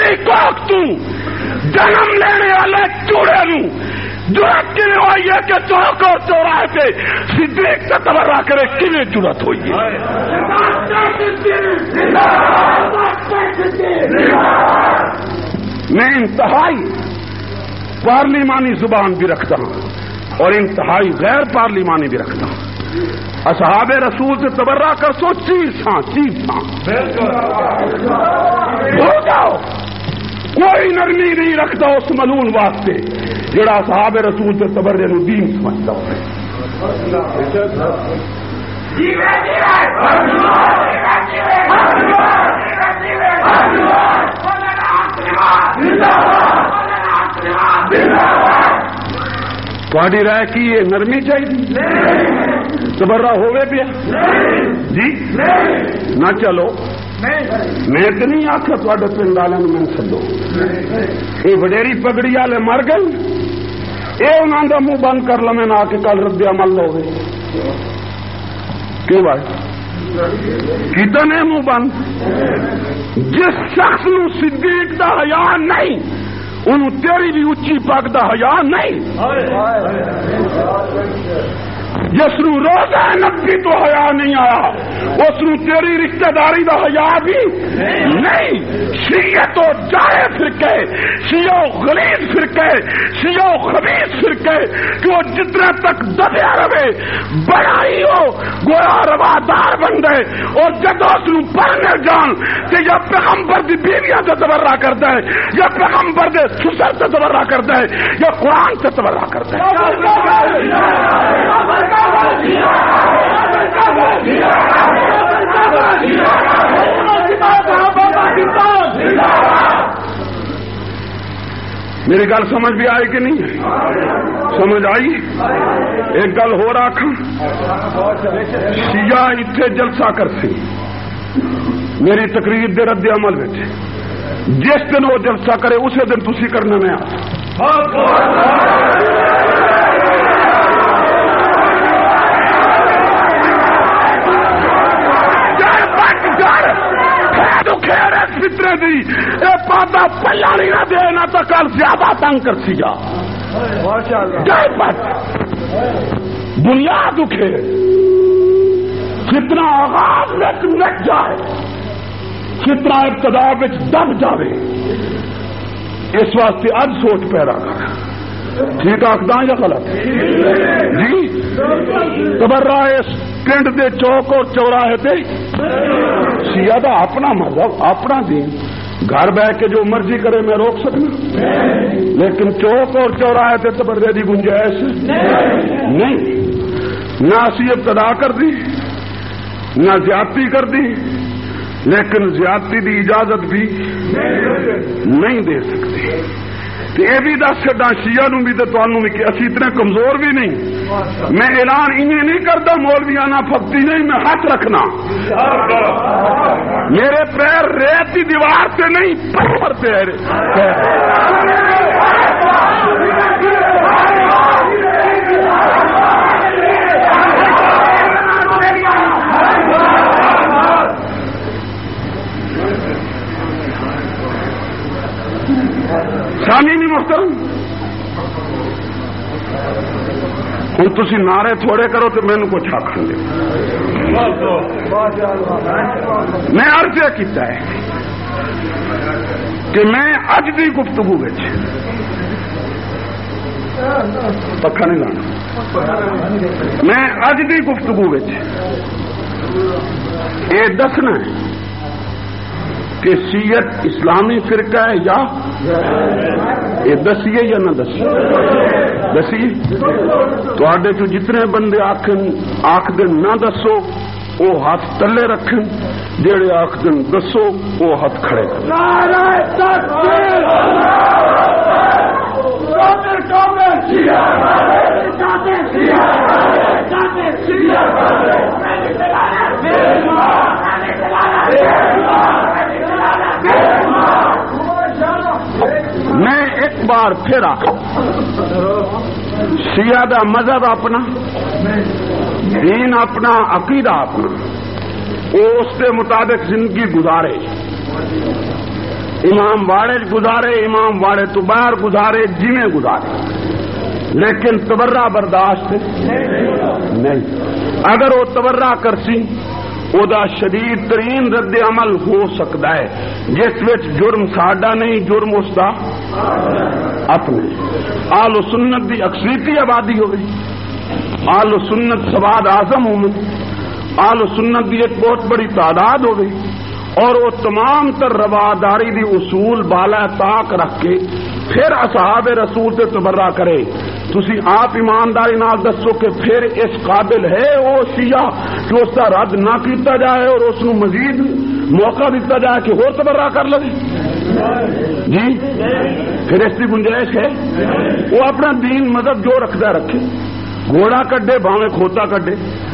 پہلی کوک تو جنم لینے والے چوڑے نو جرت کی ہوئی ہے کہ چوک اور چوراہے پہ صدیق سے تبرہ کرے کیویں جرت ہوئی ہے؟ میں انتہائی پارلیمانی زبان بھی رکھتا ہوں اور انتہائی غیر پارلیمانی بھی رکھتا ہوں. اصحاب رسول سے تبرہ کر سو چیز ہو جاؤ. کوئی نرمی نہیں رکھتا اس ملون واسطے جڑا اصحاب رسول سے تبرے نو دین سمجھتا ہو. تھوڑی رائے کی یہ نرمی چاہیے تبرہ ہوئے پیا جی نہ چلو. میں تو نہیں آخر تھوڑے پنڈ والوں میں سدو یہ وڈیری پگڑی والے مر گئے یہ انہوں کا منہ بند کر لو میں نہ کے کل رد عمل ہو گئے کیوں بھائی کیتا نے منہ بند. جس شخص نو صدیق دا حیا نہیں انہوں تیری بھی اچھی پگ دا حیا نہیں. جس نو روزہ نبی تو حیا نہیں آیا اس نو تیری رشتہ داری دا حیا بھی نہیں. شیعہ تو جائے فرقے شیعہ غلیظ فرقے شیعہ خبیث فرقے کہ وہ جتنے تک دبیا رہے بڑائی ہو گویا روادار بن گئے اور جب اس نو پڑھنے جان کہ یا پیغمبر دی بیویاں سے تبرہ کرتا ہے یا پیغمبر دے سسر سے تبرہ کرتا ہے یا قرآن سے تبرہ کرتا ہے. میری گل سمجھ بھی آئی کہ نہیں سمجھ آئی؟ ایک گل ہو رکھ شیعہ اتنے جلسہ کر سی میری تقریر دے رد عمل میں جس دن وہ جلسہ کرے اسی دن تسی کرنے میں فطرے دی اے پادا پہلا نہیں نہ دے نہ تو کل زیادہ تنگ کر سی جا بنیاد اٹھے کتنا آغاز نٹ جائے کتنا ابتدا دب جائے اس واسطے اب سوچ پیرا کر ٹھیک آخدا یا غلط جی تبرہ اس پنڈ دے چوک اور چوراہے تے شیعہ دا اپنا مذہب اپنا دین گھر بہ کے جو مرضی کرے میں روک سکنا لیکن چوک اور چوراہے تے تبرے دی گنجائش نہیں. نہ اسی ابتدا کر دی نہ زیادتی کر دی لیکن زیادتی دی اجازت بھی نہیں دے سکتی. یہ بھی دس چڈا شیعہ نو بھی تو تمہوں بھی کہ اسی اتنے کمزور بھی نہیں. میں اعلان انہیں نہیں کرتا مولویانہ پھپتی نہیں میں ہاتھ رکھنا میرے پیر ریت کی دیوار سے نہیں پتھر پہ شامی نہیں محترم. ہوں تھی نعرے تھوڑے کرو تو مینو کچھ آخ دے. میں عرض کیتا ہے کہ میں اج دی گفتگو پکا نہیں لانا میں اج دی گفتگو یہ دسنا ہے کہ شیعت اسلامی فرقہ ہے یا یہ دسیے یا نہ دسیے دسیے تھوڑے چ جتنے بندے آخ دن نہ دسو وہ ہاتھ تلے رکھن جڑے آخ دن دسو وہ ہاتھ کھڑے کریں. میں ایک بار پھر شیعہ دا مذہب اپنا دین اپنا عقیدہ اپنا اس کے مطابق زندگی گزارے امام واڑے گزارے، امام واڑے تو باہر گزارے، جویں گزارے، لیکن تبرہ برداشت نہیں۔ اگر وہ تبرہ کرسی او دا شدید ترین رد عمل ہو سکتا ہے، جس وچ جرم ساڈا نہیں، جرم اس دا اپنے۔ آل و سنت دی اکثریتی آبادی ہوئی، آل و سنت سواد اعظم ہوئی، آل و سنت دی ایک بہت بڑی تعداد ہو گئی، اور وہ تمام تر رواداری دی اصول بالا طاق رکھ کے پھر اصحاب رسول سے تبرہ کرے، تسی آپ ایمانداری نال دسو کہ پھر اس قابل ہے وہ شیعہ کہ اس کا رد نہ کیتا جائے اور اس کو مزید موقع دیتا جائے کہ اور تبرہ کر لے؟ جی پھر اس کی گنجائش ہے؟ وہ اپنا دین مذہب جو رکھتا رکھے، گھوڑا کڈے بھاویں کھوتا کڈے،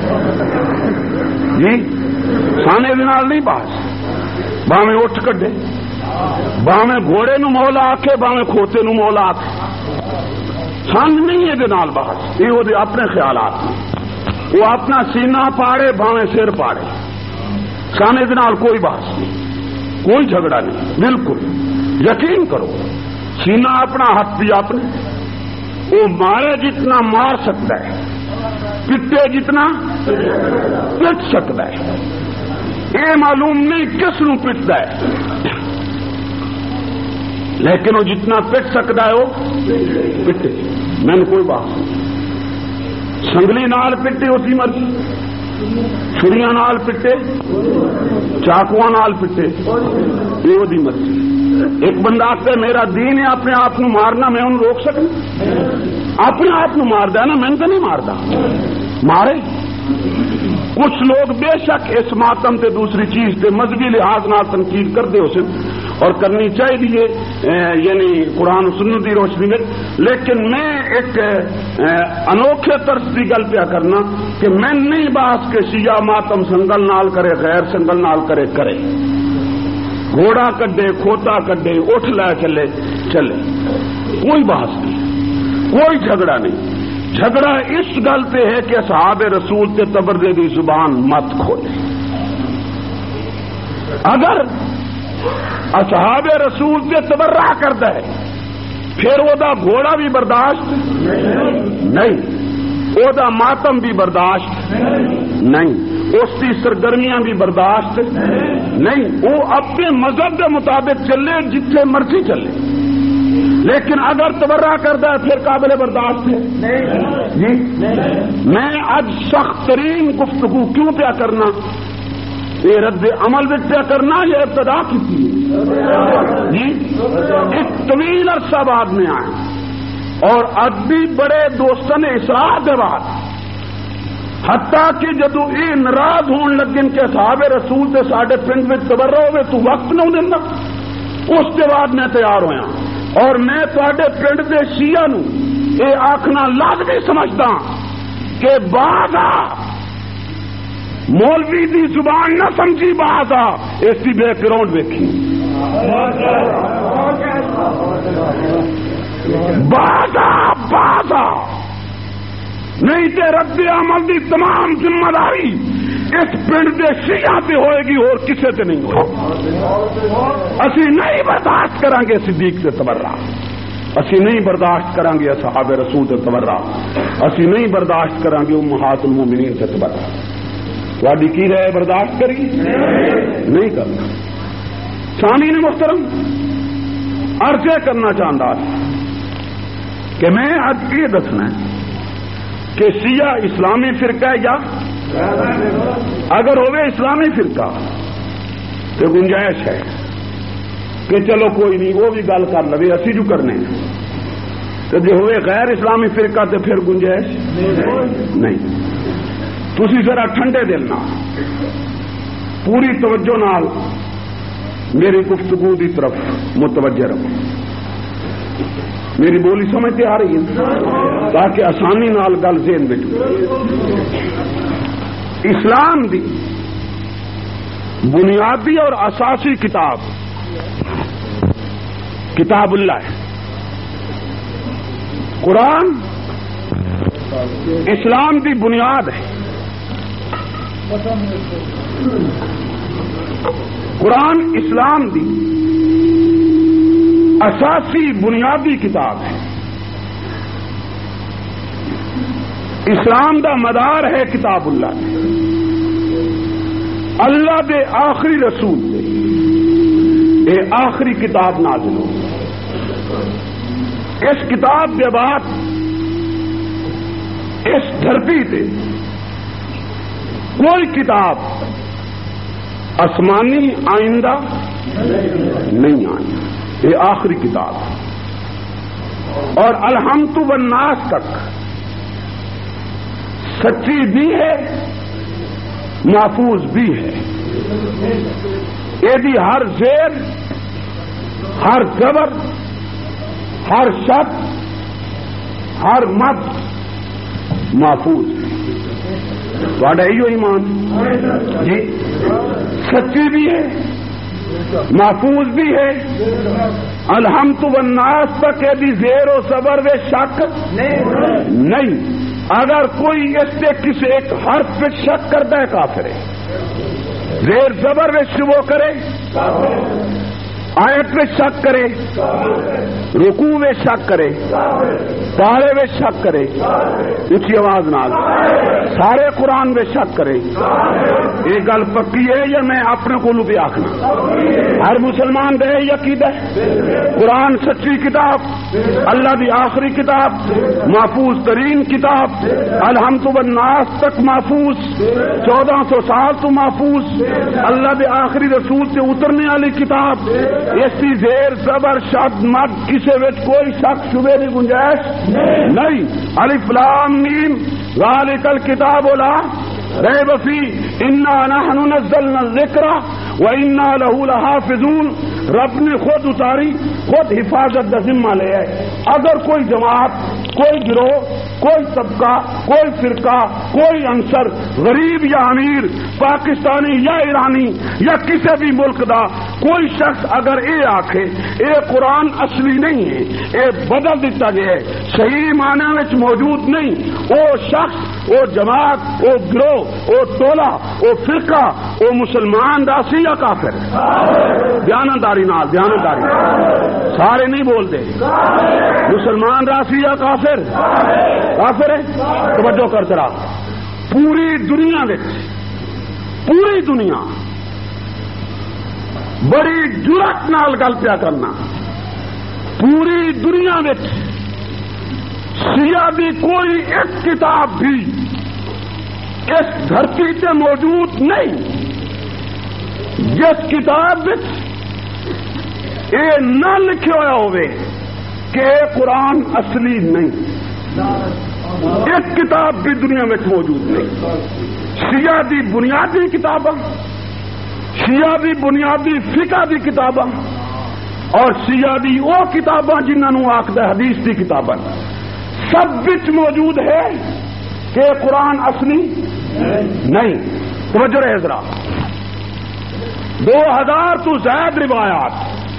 جی سانے دے نال نہیں باس، باویں اٹھ کڈے، باویں گھوڑے نو مولا آکھے، باویں کھوتے نو مولا آکھے، سانج نہیں ہے دے نال بحث، یہ وہ اپنے خیالات میں، وہ اپنا سینہ پاڑے باویں سر پاڑے، سانے دے نال کوئی بحث نہیں، کوئی جھگڑا نہیں، بالکل یقین کرو، سینہ اپنا ہاتھ بھی اپنے، وہ مارے جتنا مار سکتا ہے، پٹے جتنا پٹ سکتا ہے، یہ معلوم نہیں کس نو پٹتا ہے، لیکن وہ جتنا پٹ سکتا ہے وہ پٹے، میں نے کوئی بات نہیں، سنگلی نال پٹے اسی مرضی، چھڑیاں نال پٹے، چاقواں نال پٹے، یہ وہی مرضی۔ ایک بندہ آتا ہے میرا دین ہے اپنے آپ کو مارنا، میں انہوں روک سکوں؟ اپنے آپ کو ماردا ہے نا، میں تو نہیں ماردا، مارے۔ کچھ لوگ بے شک اس ماتم تے دوسری چیز تے مذہبی لحاظ نال تنقید کرتے ہو سن، اور کرنی چاہیے، یعنی قرآن و سنت کی روشنی میں، لیکن میں ایک انوکھے طرز کی گل پیا کرنا کہ میں نہیں باس کہ شیعہ ماتم سنگل نال کرے، غیر سنگل نال کرے، گھوڑا کڈے، کھوتا کڈے، اٹھ لے چلے، کوئی بحث نہیں، کوئی جھگڑا نہیں۔ جھگڑا اس گل پہ ہے کہ اصحاب رسول کے تبرے کی زبان مت کھولے۔ اگر اصحاب رسول سے تبرہ کرتا ہے پھر وہ دا گھوڑا بھی برداشت نہیں، وہ دا ماتم بھی برداشت نہیں، اس کی سرگرمیاں بھی برداشت نہیں، وہ اپنے مذہب کے مطابق چلے جتنے مرضی چلے، لیکن اگر تبرہ کرتا ہے پھر قابل برداشت ہے جی۔ میں آج سخت ترین گفتگو کیوں پیا کرنا، یہ رد عمل بھی پیا کرنا، یہ ابتدا کی تھی جی، ایک طویل عرصہ بعد میں آئے، اور اب بھی بڑے دوستوں نے اصرار دے بعد، حتیٰ کہ جدو یہ ناراض ہون لگن کہ صحاب رسول سے ساڈے پنڈ میں تبرہ ہوئے تو وقت نہ دینا، اس کے بعد میں تیار ہویا، اور میں تواڈے پنڈ دے شیعہ نو یہ آخنا لازمی سمجھدا کہ بعض مولوی دی زبان نہ سمجھی، بعض ایسی بیک گراؤنڈ ویکھی، بعض نہیں تے رد عمل دی تمام ذمہ داری اس پنڈ دے شیعہ تے ہوئے گی اور کسے تے نہیں ہوئے۔ اسی نہیں برداشت کریں گے صدیق سے تبرہ، اسی نہیں برداشت کریں گے اصحاب رسول سے تبرہ، اسی نہیں برداشت کریں گے امہات المومنین سے تبرہ۔ وادی کی رہے برداشت کری نہیں کرنا۔ سامعین محترم، عرض کرنا چاہتا کہ میں آج یہ دسنا ہے کہ شیعہ اسلامی فرقہ ہے یا اگر ہوئے اسلامی فرقہ تو گنجائش ہے کہ چلو کوئی نہیں وہ بھی گل کر لے، اسی جو کرنے تو جو ہوئے غیر اسلامی فرقہ تو پھر گنجائش نہیں۔ تسی ذرا ٹھنڈے دل نال پوری توجہ نال میری گفتگو دی طرف متوجہ رہو، میری بولی سمجھتے آ رہی ہے تاکہ آسانی نال گل ذہن بچ۔ اسلام دی بنیادی اور اساسی کتاب کتاب اللہ ہے۔ قرآن اسلام دی بنیاد ہے۔ قرآن اسلام دی اساسی بنیادی کتاب ہے. اسلام دا مدار ہے کتاب اللہ دے. اللہ دے آخری رسول دے اے آخری کتاب نازل ہو. اس کتاب کے بعد اس دھرتی تے کوئی کتاب آسمانی آئندہ نہیں آئی. یہ آخری کتاب ہے. اور الحمد والناس تک سچی بھی ہے محفوظ بھی ہے. یہ دی ہر زیر ہر زبر ہر شک ہر مت محفوظ ہے. تھوڑا یہی ایمان جی سچی بھی ہے محفوظ بھی ہے. الحمد والناس تک یہ بھی زیر و صبر و شک نہیں. اگر کوئی اس سے کسی ایک حرف پہ شک کرتا ہے کافر ہے. زیر زبر میں شبو کرے آیت میں شک کرے رکوع میں شک کرے پارے میں شک کرے اونچی آواز نال سارے قرآن میں شک کرے. یہ گل پکی ہے یا میں اپنے کو بھی آخنا ہر مسلمان دے یقین ہے قرآن سچی کتاب اللہ دی آخری کتاب محفوظ ترین کتاب الحمد والناس تک محفوظ 1400 سال تو محفوظ اللہ دے آخری رسول سے اترنے والی کتاب. اس کی زیر زبر شد مد کسی وچ کوئی شک شبے کی گنجائش نہیں. الف لام میم ذالک الکتاب لا ریب فیہ انا نحن نزلنا الذکر وَإِنَّا لَهُ لَحَافِظُونَ. رب نے خود اتاری خود حفاظت کا ذمہ لیا ہے. اگر کوئی جماعت کوئی گروہ کوئی طبقہ کوئی فرقہ کوئی عنصر غریب یا امیر پاکستانی یا ایرانی یا کسی بھی ملک دا کوئی شخص اگر یہ آکھے یہ قرآن اصلی نہیں ہے یہ بدل دیتا گیا ہے صحیح معنی میں موجود نہیں وہ شخص وہ جماعت وہ گروہ وہ ٹولہ وہ فرقہ وہ مسلمان راسی یا کافر. دیانتداری نال دیانتداری سارے نہیں بولتے مسلمان راسی یا کافر کافر ہے. توجہ کر ذرا پوری دنیا پوری دنیا بڑی جرات نال گل پیا کرنا پوری دنیا میں شیعہ دی کوئی ایک کتاب بھی اس دھرتی سے موجود نہیں جس کتاب یہ نہ لکھا ہوا ہوئے کہ قرآن اصلی نہیں. ایک کتاب بھی دنیا میں موجود نہیں. شیعہ دی بنیادی کتاباں شیعہ دی بنیادی فقہ دی کتاباں اور شیعہ دی وہ کتاباں جنہوں آخد حدیث دی کتاباں سب وچ موجود ہے کہ قرآن اصلی نہیں. توجہ رہے ذرا 2000 تو زائد روایات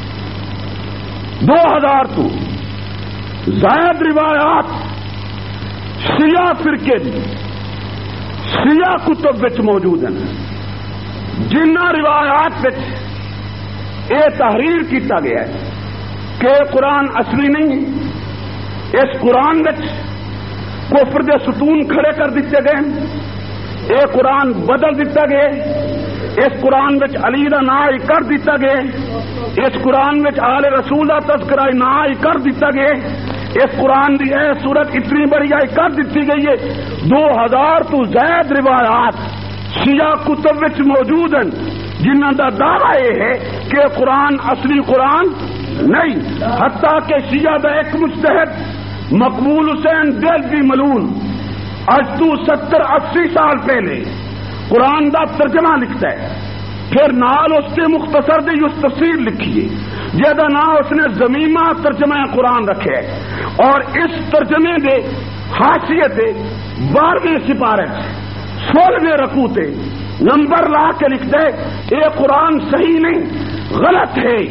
2000 تو زائد روایات شیعہ فرقے دی شیعہ کتب وچ موجود ہیں جنہ روایات وچ یہ تحریر کیتا گیا ہے کہ قرآن اصلی نہیں ہے. اس قرآن وچ کفر دے ستون کھڑے کر دیتے گئے یہ قرآن بدل دیتا گیا. اس قرآن وچ علی دا نام ہی کر دیتا گیا. اس قرآن وچ آل رسول دا تذکرہ نام ہی کر دیتا گیا. اس قرآن دی اے صورت اتنی بڑی آئی کر دیتی گئی ہے. 2000 تو زائد روایات شیعہ کتب وچ موجود ہیں جنہاں دا دعویٰ یہ ہے کہ قرآن اصلی قرآن نہیں. حتیٰ کہ شیعہ دا ایک مجتہد مقبول حسین دہلوی ملون آج تو 70-80 سال پہلے قرآن دا ترجمہ لکھتا ہے پھر نال اس کے مختصر دی اس تفسیر لکھی ہے جہاں نام اس نے زمیمہ ترجمہ قرآن رکھے ہے اور اس ترجمے دے حاشیے تے 12ویں سپارے 16ویں رکوع تے نمبر لا کے لکھتا ہے یہ قرآن صحیح نہیں غلط ہے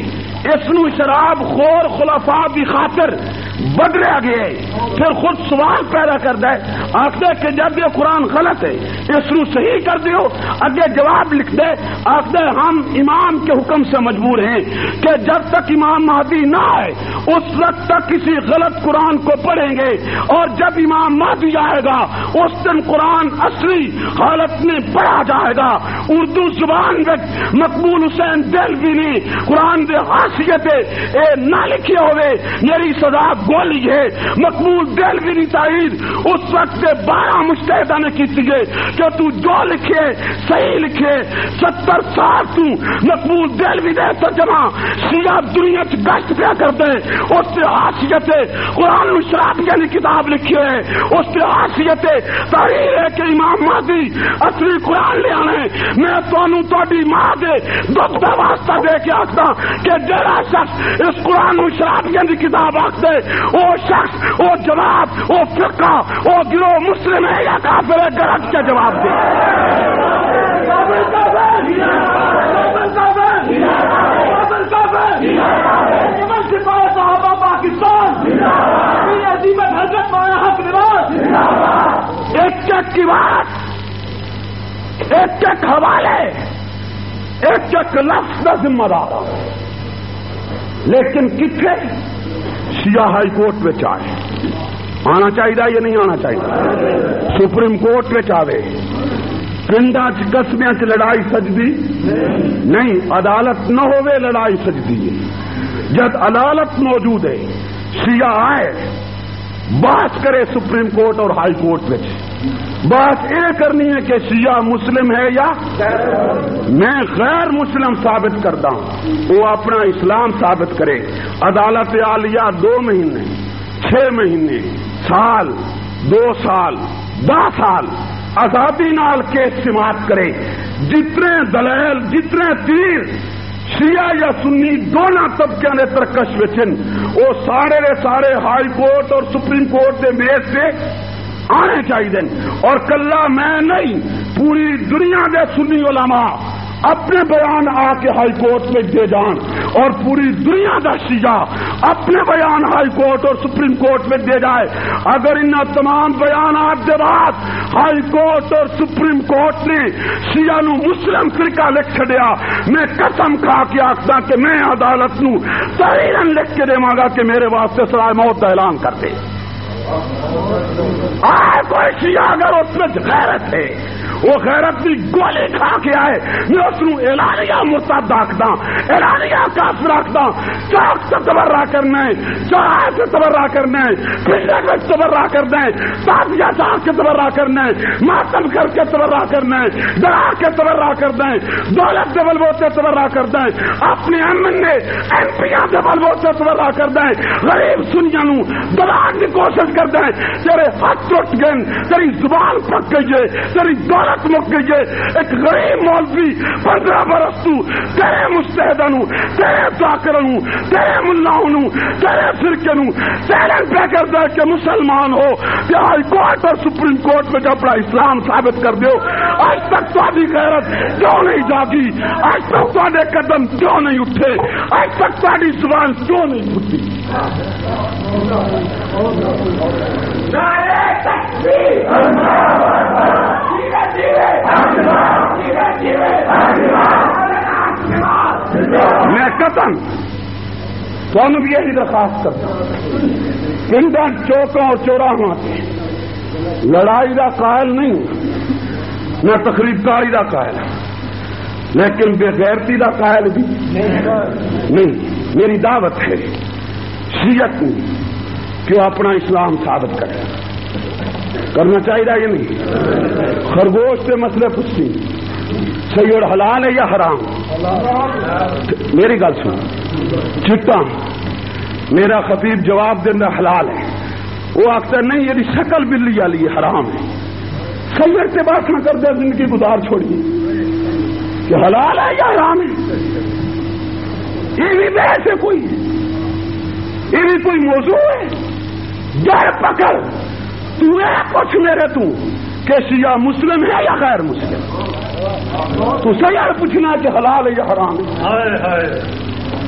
اس نو شراب خور خلفاء دی خاطر بدلیا گیا پھر خود سوال پیدا کرتا ہے آخر کہ جب یہ قرآن غلط ہے اس نو صحیح کر دیو اگے جواب لکھ دے آخر ہم امام کے حکم سے مجبور ہیں کہ جب تک امام مہدی نہ آئے اس وقت تک کسی غلط قرآن کو پڑھیں گے اور جب امام مہدی آئے گا اس دن قرآن اصلی حالت میں پڑھا جائے گا اردو زبان میں مقبول حسین دہلوی نے قرآن دے حاصیت اے نہ لکھے ہوئے میری سزا گولی ہے مقبول دہلوی نے تائید اس وقت کے 12 مجتہداں نے کی تھی کہ تو جو لکھے صحیح لکھے 70 سال تو مقبول دہلوی دے ترجمہ شیعہ دنیا چ گشت پیا کرتے اس سے حاصیت قرآن شرابیہ نے کتاب لکھی ہے اس سے حاصیت تحریر ہے کہ امام مہدی اصلی قرآن لے آنے میں تانوں تہاڈی ماں دے دکھ دا واسطہ دے کے آکھدا کہ جڑا شخص اس قرآن شرابیہ کی کتاب آکھدے وہ شخص وہ جواب وہ فرقہ وہ گروہ مسلم ہے یا کافر ہے غلط کا جواب دے ایک ایک کی بات ایک ایک حوالے ایک ایک لفظ کا ذمہ دار لیکن کتنے شیعہ ہائی کورٹ میں آئے آنا چاہیے یا نہیں آنا چاہیے سپریم کورٹ میں آوے پنڈا قصبیاں چ لڑائی سجدی نہیں عدالت نہ ہوئے لڑائی سجدی ہے جب عدالت موجود ہے شیعہ آئے بات کرے سپریم کورٹ اور ہائی کورٹ میں بات یہ کرنی ہے کہ شیعہ مسلم ہے یا میں غیر مسلم ثابت کرتا ہوں وہ اپنا اسلام ثابت کرے عدالت عالیہ 2 مہینے 6 مہینے سال 2 سال 10 سال آزادی نال کیس سماعت کرے جتنے دلیل جتنے تیر شیعہ یا سنی دونوں طبقے نے ترکش وچن وہ سارے دے سارے ہائی کورٹ اور سپریم کورٹ کے میز سے آنے چاہیے اور کلا میں نہیں پوری دنیا دے سنی علماء اپنے بیان آ کے ہائی کورٹ میں دے جان اور پوری دنیا کا شیعہ اپنے بیان ہائی کورٹ اور سپریم کورٹ میں دے جائے اگر ان تمام بیانات کے بعد ہائی کورٹ اور سپریم کورٹ نے شیعہ نو مسلم فرقہ لکھ چھڑیا میں قسم کھا کے آخدا کہ میں عدالت نو تحریراً لکھ کے دے گا کہ میرے واسطے سرائے موت کا اعلان کر دے کوئی شیعہ اگر اس میں غیرت ہے وہ غیرت کی گولی کھا کے آئے میں اس کو اعلانیہ مرتد آکھدا اعلانیہ کافر آکھدا چوک سے تبرہ کرنا ہے چوراہے سے تبرہ کرنا ہے پنڈے سے تبرہ کرنا ہے تازیہ صاحب سے تبرہ کرنا ہے ماتم کر کے تبرہ کرنا ہے ڈرا کے تبرہ کرنا ہے دولت کے بلبوتے سے تبرہ کرنا ہے اپنے ایم پی کے بلبوتے سے تبرہ کرنا ہے غریب سنیاں نو دبانے کی کوشش کرتا ہے تیرے ہاتھ ٹوٹ گئے تیری زبان پک گئی ہے تیری دولت مک گئی ہے ایک غریب مولوی 15 برس تو تیرے مجتہداں نو تیرے ذاکراں نو تیرے ملاؤں نو تیرے فرقے نو چیلنج پہ کرتا ہے کہ مسلمان ہو کہ ہائی کورٹ اور سپریم کورٹ میں اپنا اسلام ثابت کر دیو آج تک تہاڈی غیرت کیوں نہیں جاگی آج تک تہاڈے قدم کیوں نہیں اٹھے آج تک تہاڈی زبان کیوں نہیں پھٹی میں قسم تمہیں بھی یہی درخواست کرتا ہوں پنڈا چوکوں اور چوراہوں سے لڑائی کا قائل نہیں میں تقریب کاری کا قائل لیکن بے غیرتی کا قائل بھی نہیں میری دعوت ہے شیعت کہ وہ اپنا اسلام ثابت کرے کرنا چاہیے یا نہیں خرگوش سے مسئلے پوچھتی صحیح اور حلال ہے یا حرام میری گل سن چٹا میرا خطیب جواب دینا حلال ہے وہ اکثر نہیں یہ شکل بلی والی حرام ہے سید سے بات نہ کر دے زندگی گزار چھوڑیے کہ حلال ہے یا حرام ہے یہ بھی ویسے کوئی یہ بھی کوئی موضوع ہے جڑ پکڑ تو پوچھ میرے تو کہ شیعہ مسلم ہے یا غیر مسلم تو سیاح پوچھنا کہ حلال ہے یا حرام ہے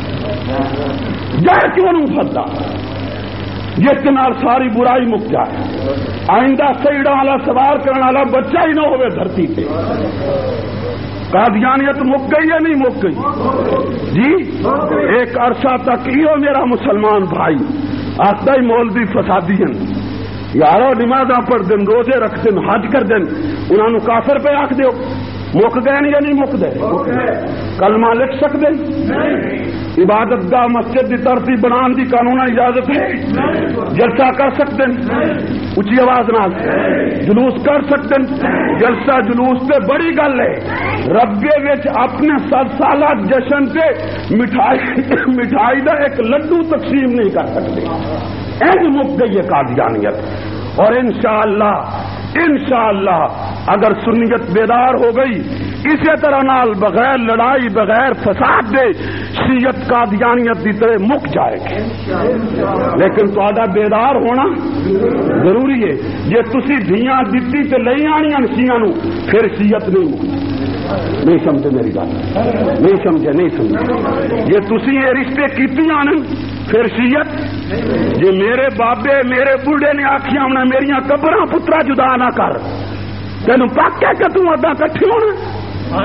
جڑ کیوں نہیں پھسدا جس کے نال ساری برائی مک جائے، آئندہ سیڑا والا سوار کرنے والا بچہ ہی نہ ہوئے دھرتی پہ۔ قادیانیت مک گئی یا نہیں مک گئی؟ جی ایک عرصہ تک یہ میرا مسلمان بھائی آخدا ہی مولوی فسادی ہیں، یارو نمازاں پڑھ دن، روزے رکھ دن، حج کر دن، انہوں نے کافر پہ آخ دیو۔ مک گئے یا نہیں مک گئے؟ کلمہ لکھ سکتے؟ عبادت گاہ مسجد کی ترتیب بنان کی قانون اجازت ہے؟ جلسہ کر سکتے ہیں اچھی آواز نال؟ جلوس کر سکتے ہیں؟ جلسہ جلوس سے بڑی گل ہے، ربے وچ اپنے 7 سالہ جشن سے مٹھائی دا ایک لڈو تقسیم نہیں کر سکتے۔ ایج مک گئی ہے قادیانیت، اور انشاءاللہ اگر سنیت بیدار ہو گئی اسی طرح نال بغیر لڑائی بغیر فساد دے شیعت قادیانیت کی طرح مک جائے گی، لیکن تہاڈا بیدار ہونا ضروری ہے۔ جے تسی دھیاں دتی تے لئی آنیاں شیعاں نو پھر شیعت نہیں مکتی۔ نہیں سمجھے میری گل؟ نہیں سمجھے؟ جے تسی یہ رشتے کیتیاں نے پھر شیعت۔ جے میرے بابے میرے بوڑھے نے آکھیا ہونا میریاں قبراں پترا جدا نہ کر، تینوں پکا کہ توں ادا کٹھے ہونا،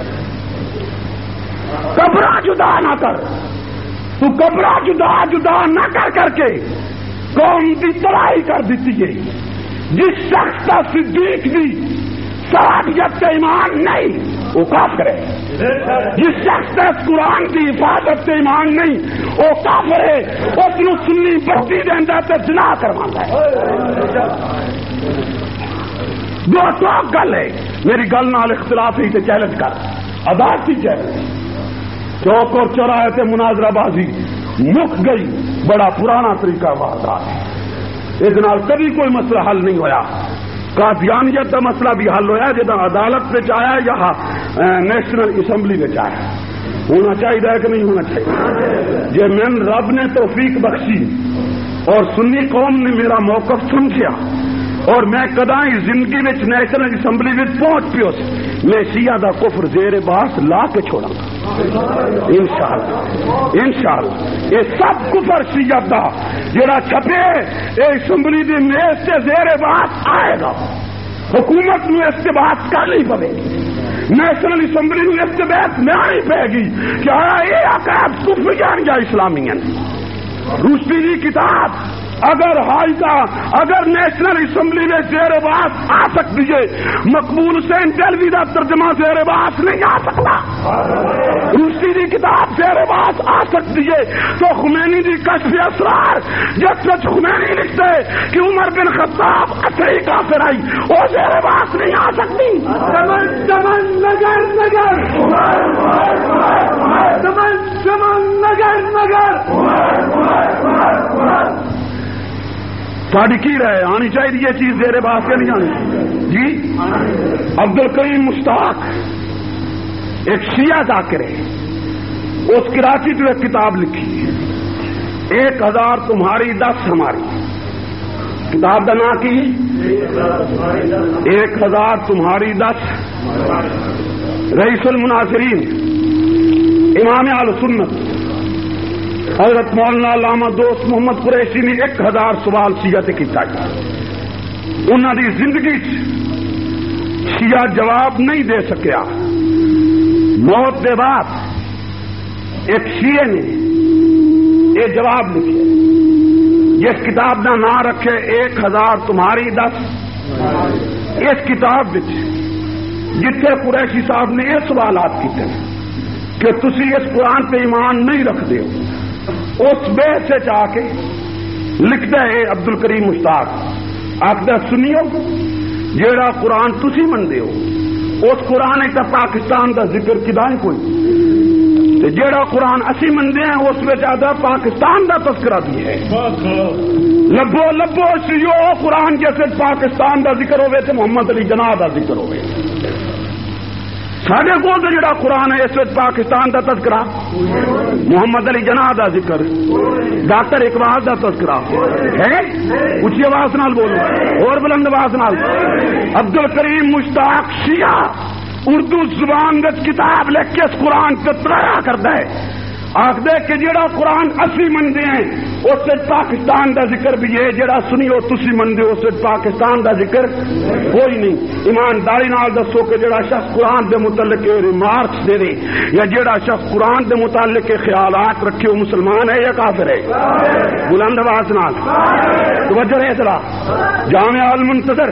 قبراں جدا نہ کر، تو قبراں جدا نہ کر کے قوم کی تباہی کر دیتی ہے۔ جس شخص کا صدیق دی صحابیت کا ایمان نہیں وہ کافر ہے، جس شخص کا قرآن کی حفاظت سے ایمان نہیں وہ کافر ہے، اس کو سنی بستی دینا تو زنا کروانا ہے۔ دو ٹوک گل ہے، میری گل نال اختلاف ہی تے چیلنج کر، عدالتی چیلنج۔ چوک اور چوراہے تے مناظرہ بازی مک گئی، بڑا پرانا طریقہ واردات ہے، اس نال کبھی کوئی مسئلہ حل نہیں ہویا۔ قادیانیت کا مسئلہ بھی حل ہوا جب عدالت میں آیا یا نیشنل اسمبلی میں آیا، ہونا چاہیے کہ نہیں ہونا چاہیے؟ جی میں رب نے توفیق بخشی اور سنی قوم نے میرا موقف سمجھا اور میں کدائی زندگی میں نیشنل اسمبلی میں پہنچ پیو میں شیعہ دا کفر زیر باس لا کے چھوڑا گا انشاءاللہ۔ یہ سب کفر شیعہ دا جڑا چھپے یہ اسمبلی دی میز سے زیر باس آئے گا، حکومت میں استباس کرنی پڑے گی، نیشنل اسمبلی میں استباس میں آنی پڑے گی کہ آیا یہ عقائد کفریان یا اسلامیان۔ روشنی کی کتاب اگر نیشنل اسمبلی میں زیر باس آ سکتی ہے، مقبول حسین دہلوی کا ترجمہ زیر باس نہیں آ سکتا۔ روشنی کی کتاب زیر باس آ سکتی ہے تو خمینی کی کشف اسرار جس میں خمینی لکھتے کہ عمر بن خطاب اصلی کافر آئی وہ زیر باس نہیں آ سکتی۔ چمن نگر نگر چمن نگر نگر ساڑی کی رہے آنی چاہیے یہ چیز زیر باس کے نہیں آنی جی۔ عبد الکریم مشتاق ایک شیعہ ذاکر ہے، اس کراچی تو ایک کتاب لکھی 1000 تمہاری 10 ہماری، کتاب کا نام کی 1000 تمہاری 10۔ رئیس المناصرین امام اہل سنت حضرت مولانا علامہ دوست محمد قریشی نے 1000 سوال شیعہ سے کیتا ہے۔ انہوں نے زندگی شیعہ جواب نہیں دے سکیا، موت کے بعد ایک شیعہ نے یہ جواب لکھے، جس کتاب کا نام رکھے 1000 تمہاری 10۔ اس کتاب جتنے قریشی صاحب نے یہ سوالات کیتے کہ تسی اس قرآن پہ ایمان نہیں رکھتے ہو، اس بیت سے جا کے لکھتا ہے عبد الکریم مشتاق آخر سنیو جیڑا قرآن تسی منتے ہو اس قرآن کا پاکستان کا ذکر کدا کوئی، جیڑا قرآن اسی منتے ہیں اس میں زیادہ پاکستان کا تذکرہ بھی ہے۔ لبو لبو سیو قرآن جیسے پاکستان کا ذکر ہوئے تو محمد علی جناح کا ذکر ہوئے، ساڈے کول تو جڑا قرآن ہے اس وقت پاکستان کا تذکرہ، محمد علی جناح کا ذکر، ڈاکٹر اقبال کا تذکرہ ہے۔ اچھی آواز نال بولو اور بلند آواز نال۔ عبد الکریم مشتاق شیعہ اردو زبان میں کتاب لکھ کے اس قرآن پہ ترایا کرتا ہے آخدے کہ جڑا قرآن اسی مندے ہیں اس سے پاکستان دا ذکر بھی ہے، جڑا سنیو تسی مندے اس سے پاکستان دا ذکر کوئی نہیں۔ ایمانداری نال دسو کہ جڑا شخص قرآن دے متعلق ریمارکس دے یا جڑا شخص قرآن دے متعلق خیالات رکھے وہ مسلمان ہے یا کافر ہے؟ بلند آواز نال توجہ ہے ذرا۔ جامعہ المنتظر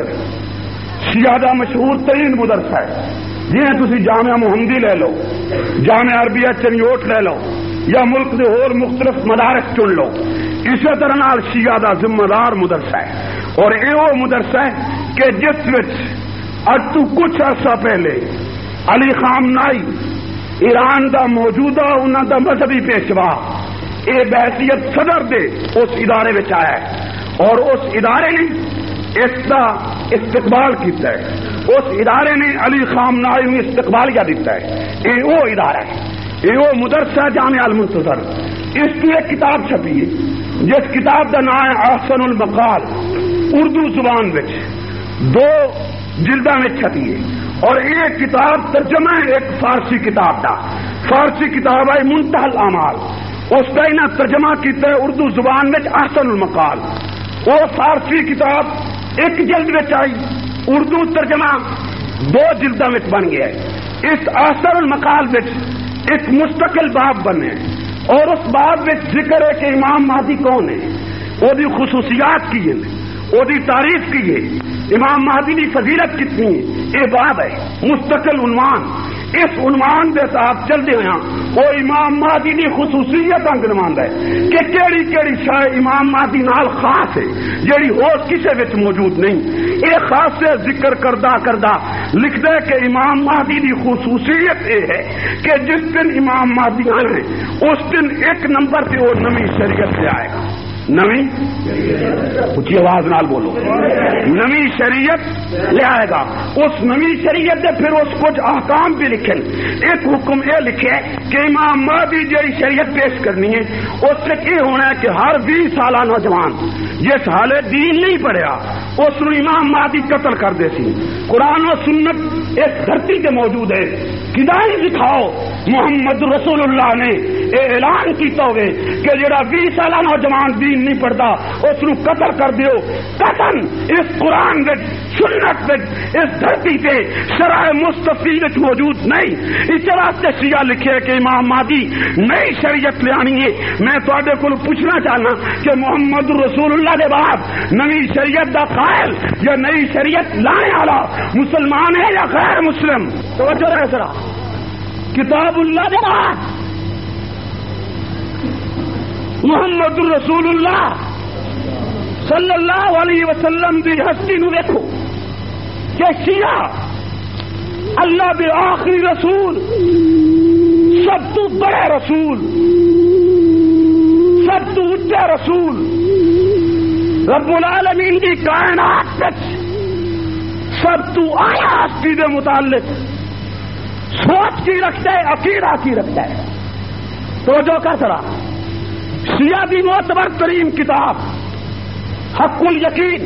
زیادہ مشہور ترین مدرسہ ہے، جی تسی جامعہ محمدی لے لو، جامعہ عربیہ چنیوٹ لے لو یا ملک دے اور مختلف مدارس چن لو، اسی طرح نال شیعہ دا ذمہ دار مدرسہ ہے۔ اور یہ وہ مدرسہ ہے کہ جس وچ اج تو کچھ عرصہ پہلے علی خامنائی ایران دا موجودہ انہاں دا مذہبی پیشوا یہ بحیثیت صدر دے اس ادارے وچ آیا ہے، اور اس ادارے نے اس کا استقبال کیتا ہے، اس ادارے نے علی خامنائی کو استقبالیہ دیتا ہے۔ یہ وہ ادارہ ہے، یہ وہ مدرسہ جامعہ المنتظر۔ اس کی ایک کتاب چھپی ہے جس کتاب کا نام ہے احسن المقال، اردو زبان وچ 2 جلداں میں چھپی ہے، اور یہ کتاب ترجمہ ہے ایک فارسی کتاب کا۔ فارسی کتاب ہے منتہی الاعمال، اس کا انہیں ترجمہ کیتا ہے اردو زبان میں احسن المقال۔ وہ فارسی کتاب 1 جلد میں آئی، اردو ترجمہ 2 جلدوں میں بن گیا ہے۔ اس احسن المقال میں ایک مستقل باب بنے اور اس باب میں ذکر ہے کہ امام مہدی کون ہے، وہ دی خصوصیات کی ہے، وہ دی تعریف کی ہے، امام مہدی کی فضیلت کتنی ہے، یہ باب ہے مستقل عنوان۔ اس عنوان کے ساتھ چلتے ہیں وہ امام مہدی کی خصوصیت گنواند ہے کہ کیڑی کیڑی شے امام مہدی نال خاص ہے جیڑی اور کسی وچ موجود نہیں۔ یہ خاص سے ذکر کردہ لکھتا ہے کہ امام مہدی کی خصوصیت یہ ہے کہ جس دن امام مہدی آئے اس دن 1 نمبر پہ وہ نئی شریعت سے آئے گا۔ نئی اچھی آواز نال بولو، نئی شریعت لے آئے گا۔ اس نئی شریعت دے پھر اس کچھ احکام بھی لکھے۔ ایک حکم یہ لکھے کہ امام مہدی جی شریعت پیش کرنی ہے اس سے یہ ہونا ہے کہ ہر 20 سالہ نوجوان جس حالے دین نہیں پڑھیا اس نے امام مہدی قتل کر دے سی۔ قرآن و سنت اس دھرتی کے موجود ہے، کدائی دکھاؤ محمد رسول اللہ نے یہ اعلان کیتا ہوئے کہ جڑا 20 سالہ نوجوان دین نہیں پڑھتا اس کو قتل کر دیو۔ قتل اس قرآن وچ سنت وچ اس دھرتی پہ شرع مصطفی وچ موجود نہیں۔ اس واسطے شیعہ لکھے کہ امام مہدی نئی شریعت لے آنی ہے۔ میں تواڈے کول پوچھنا چاہنا کہ محمد رسول اللہ دے بعد نئی شریعت دا قائل یا نئی شریعت لانے والا مسلمان ہے یا غیر مسلم؟ توجہ رہے ذرا۔ کتاب اللہ دے بعد محمد رسول اللہ صلی اللہ علیہ وسلم دی ہستی نو دیکھو کہ شیعہ اللہ دے آخری رسول، سب تو بڑے رسول، سب تو اونچا رسول، رب العالمین دی کائنات وچ سب تو اعلیٰ ہستی دے متعلق سوچ کی رکھتا ہے، عقیدہ کی رکھتا ہے۔ توجہ کر ذرا۔ شیعہ دی معتبر ترین کتاب حق الیقین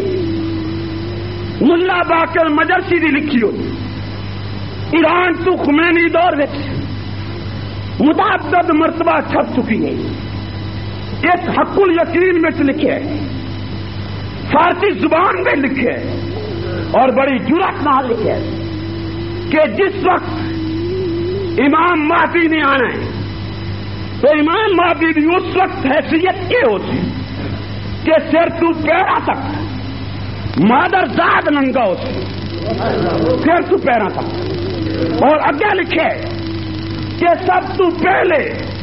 ملا باقر مجرسی دی لکھی ہو، ایران تو خمینی دور وچ متعدد مرتبہ چھپ چکی ہے۔ اس حق الیقین میں لکھے ہے، فارسی زبان میں لکھے ہے اور بڑی جرأت نال لکھے ہے کہ جس وقت امام مہدی نے آنا ہے تو امام مہدی کی اس وقت حیثیت کیا ہوتی کہ سر تو پیرا تک مادر ذات ننگا ہوتی، سر تو پیرا تک۔ اور اگے لکھے کہ سب تو پہلے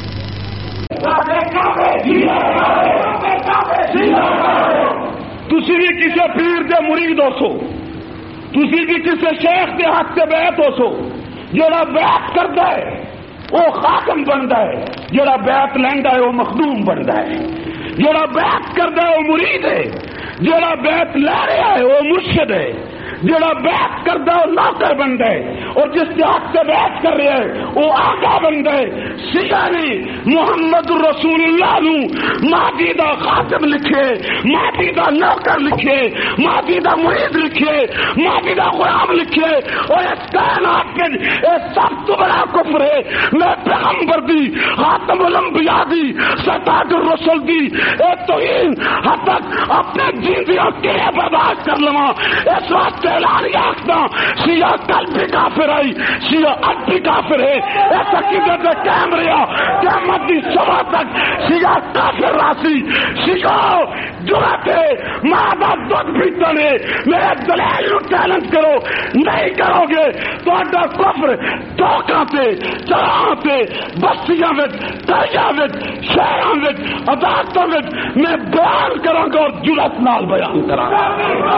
تسی بھی کسی پیر دے مرید ہو سو، تسی بھی کسی شیخ دے ہاتھ سے بیعت ہو سو، جڑا بیعت کرتا ہے وہ خاتم بنتا ہے، جڑا بیعت لیندا ہے وہ مخدوم بنتا ہے، جڑا بیعت کرتا ہے وہ مرید ہے، جڑا بیعت لے رہا ہے وہ مرشد ہے، جڑا بیعت کرتا ہے وہ نوکر بنتا ہے۔ اور جس کے حق سے بیعت کر رہے ہیں وہ آقا بن گئے. شیعہ نے محمد رسول اللہ نو مہدی دا خاتم لکھے, مہدی دا نوکر لکھے, مہدی دا مرید لکھے, مہدی دا غلام لکھے. اور اس کائنات کے سب تو بڑا کفر ہے میں پیغمبر دی, خاتم الانبیاء دی, سرتاج الرسل دی توہین حد تک اپنے جیندیاں کیے برداشت کر لواں. اس واسطے اعلان آخنا شیعہ کل بھی کافر آئی, شیعہ اب بھی کافر ہے. اس عقیدے سے قائم رہا قیامت دی صبح تک شیعہ کافر راسی. شیعہ جرأت ہے ماں دودھ پیتے نے میرے دلائل نو چیلنج کرو, نہیں کرو گے تو اڈا کفر چوکاں تے چراہاں تے بستیاں وچ دریا وچ شہراں وچ عدالتاں وچ میں بیان کراں گا اور جرأت نال بیان کراں گا.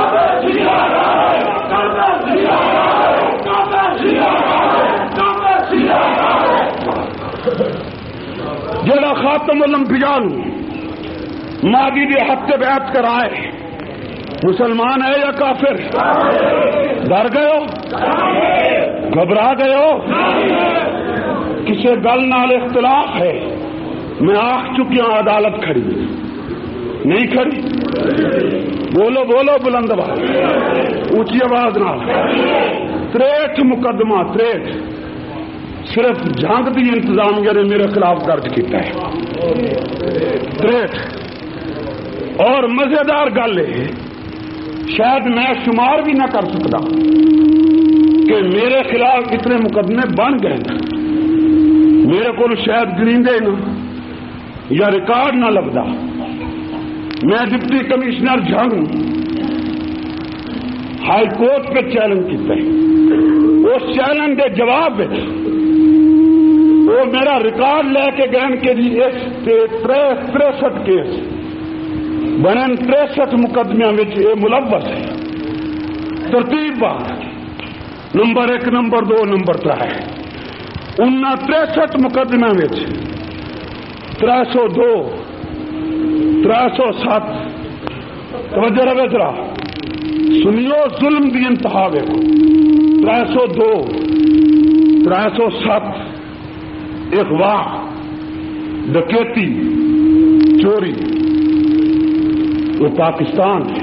جڑا خاتم الانبیاء مہدی دے حق سے بیعت کرائے مسلمان ہے یا کافر؟ ڈر گئے ہو, گھبرا گئے ہو, کسی گل نال اختلاف ہے؟ میں آخ چکی ہوں عدالت کھڑی نہیں کھڑی. بولو بولو بلند آواز, اونچی آواز نال. 63 مقدمہ 63 صرف جنگ دی انتظامیہ نے میرے خلاف درج کیتا ہے. 63 اور مزیدار گل ہے شاید میں شمار بھی نہ کر سکتا کہ میرے خلاف اتنے مقدمے بن گئے نا. میرے کو شاید گریندے نا یا ریکارڈ نہ لگتا. میں deputy commissioner Jhang high court پہ چیلنج کیتا ہے. اس چیلنج کے جواب وہ میرا ریکارڈ لے کے گئے کہ جی اس 63 کیس بنے 63 مقدمے یہ ملوث ہے. ترتیب بار نمبر 1 نمبر 2 نمبر 3 ان 63 مقدمے 302 307 توجہ رہے ذرا سنیو ظلم دی انتہا ویکھو. 302 307 اغوا ڈکیتی چوری وہ پاکستان ہے.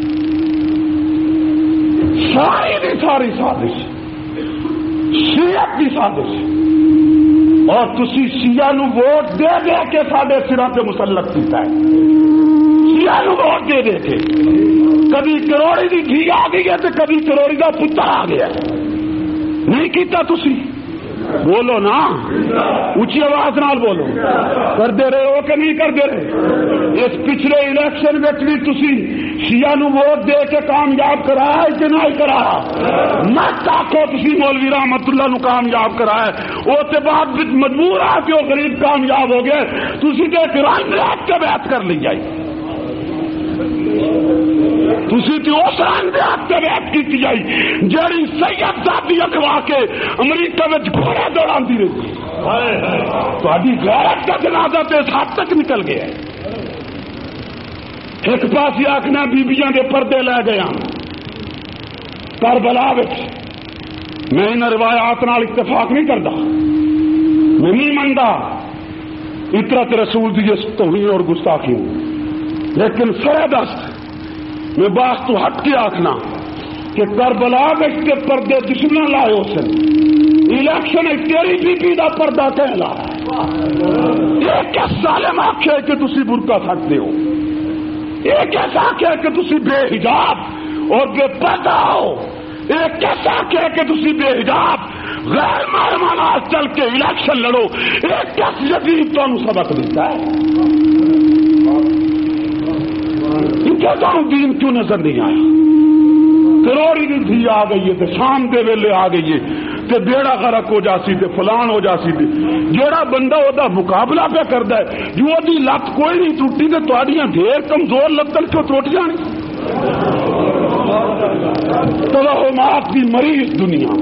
ساری دی ساری سازش شیعت کی سازش. اور تسی شیعہ نو ووٹ دے دے کے ساڈے سراں تے مسلط کیتا ہے. شیعہ نو ووٹ دے دے کے کبھی کروڑی دی دھی آ گئی ہے تو کبھی کروڑی دا پتر آ گیا. نہیں کیتا تسی؟ بولو نا, اونچی آواز نال بولو. کرتے رہے ہو کہ نہیں کرتے رہے؟ اس پچھلے الیکشن میں بھی تسی شیعہ نو ووٹ دے کے کامیاب کرایا کہ نہیں کرایا؟ مت آخو تسی مولوی رحمت اللہ نو کامیاب کرایا, وہ تے بعد مجبور آ کے وہ غریب کامیاب ہو گئے. تسی تے قرآن رات کے بیعت کر لی جائی. تسی تے اس رنگ دے ہاتھ سے بیعت کی جائی جیڑی سید زادی اخوا کے امریکہ میں گھوڑے دوڑاندی رہی. تہاڈی غیرت کا جنازہ تے اس حد تک نکل گیا. ایک پاس آخنا بیبیاں دے پردے لے گیا کربلا وچ. میں ان روایات نال اتفاق نہیں کرتا, میں نہیں منتا اطرت رسول دی توہین اور گستاخی, لیکن سرے دست میں باس تو ہٹ کے آخنا کہ کربلا کے پردے دشمن لائے ہو سن. الیکشن تیری بیبی دا پردہ کہہ لا. ایک ظالم آخے کہ تسی برقع سکتے ہو, ایک ایسا آخے کہ تسی بے حجاب اور بے پردہ ہو, ایک ایسا آخے کہ تسی بے حجاب غیر محرمانہ چل کے الیکشن لڑو. ایک کس یتیم تمہیں سبق دیتا ہے؟ دین کیوں نظر نہیں آیا؟ کروڑی کی دھی آ گئی ہے تو شام دے ویلے آ گئی ہے تو بیڑا غرق ہو جاسی تے فلان ہو جاسی تے. جیڑا بندہ وہ مقابلہ پہ کرتا ہے جو وہ لت کوئی نہیں ٹوٹی تو تھوڑیاں ڈھیر کمزور لتن کیوں ٹوٹ جانی؟ توہمات کی مریض دنیا,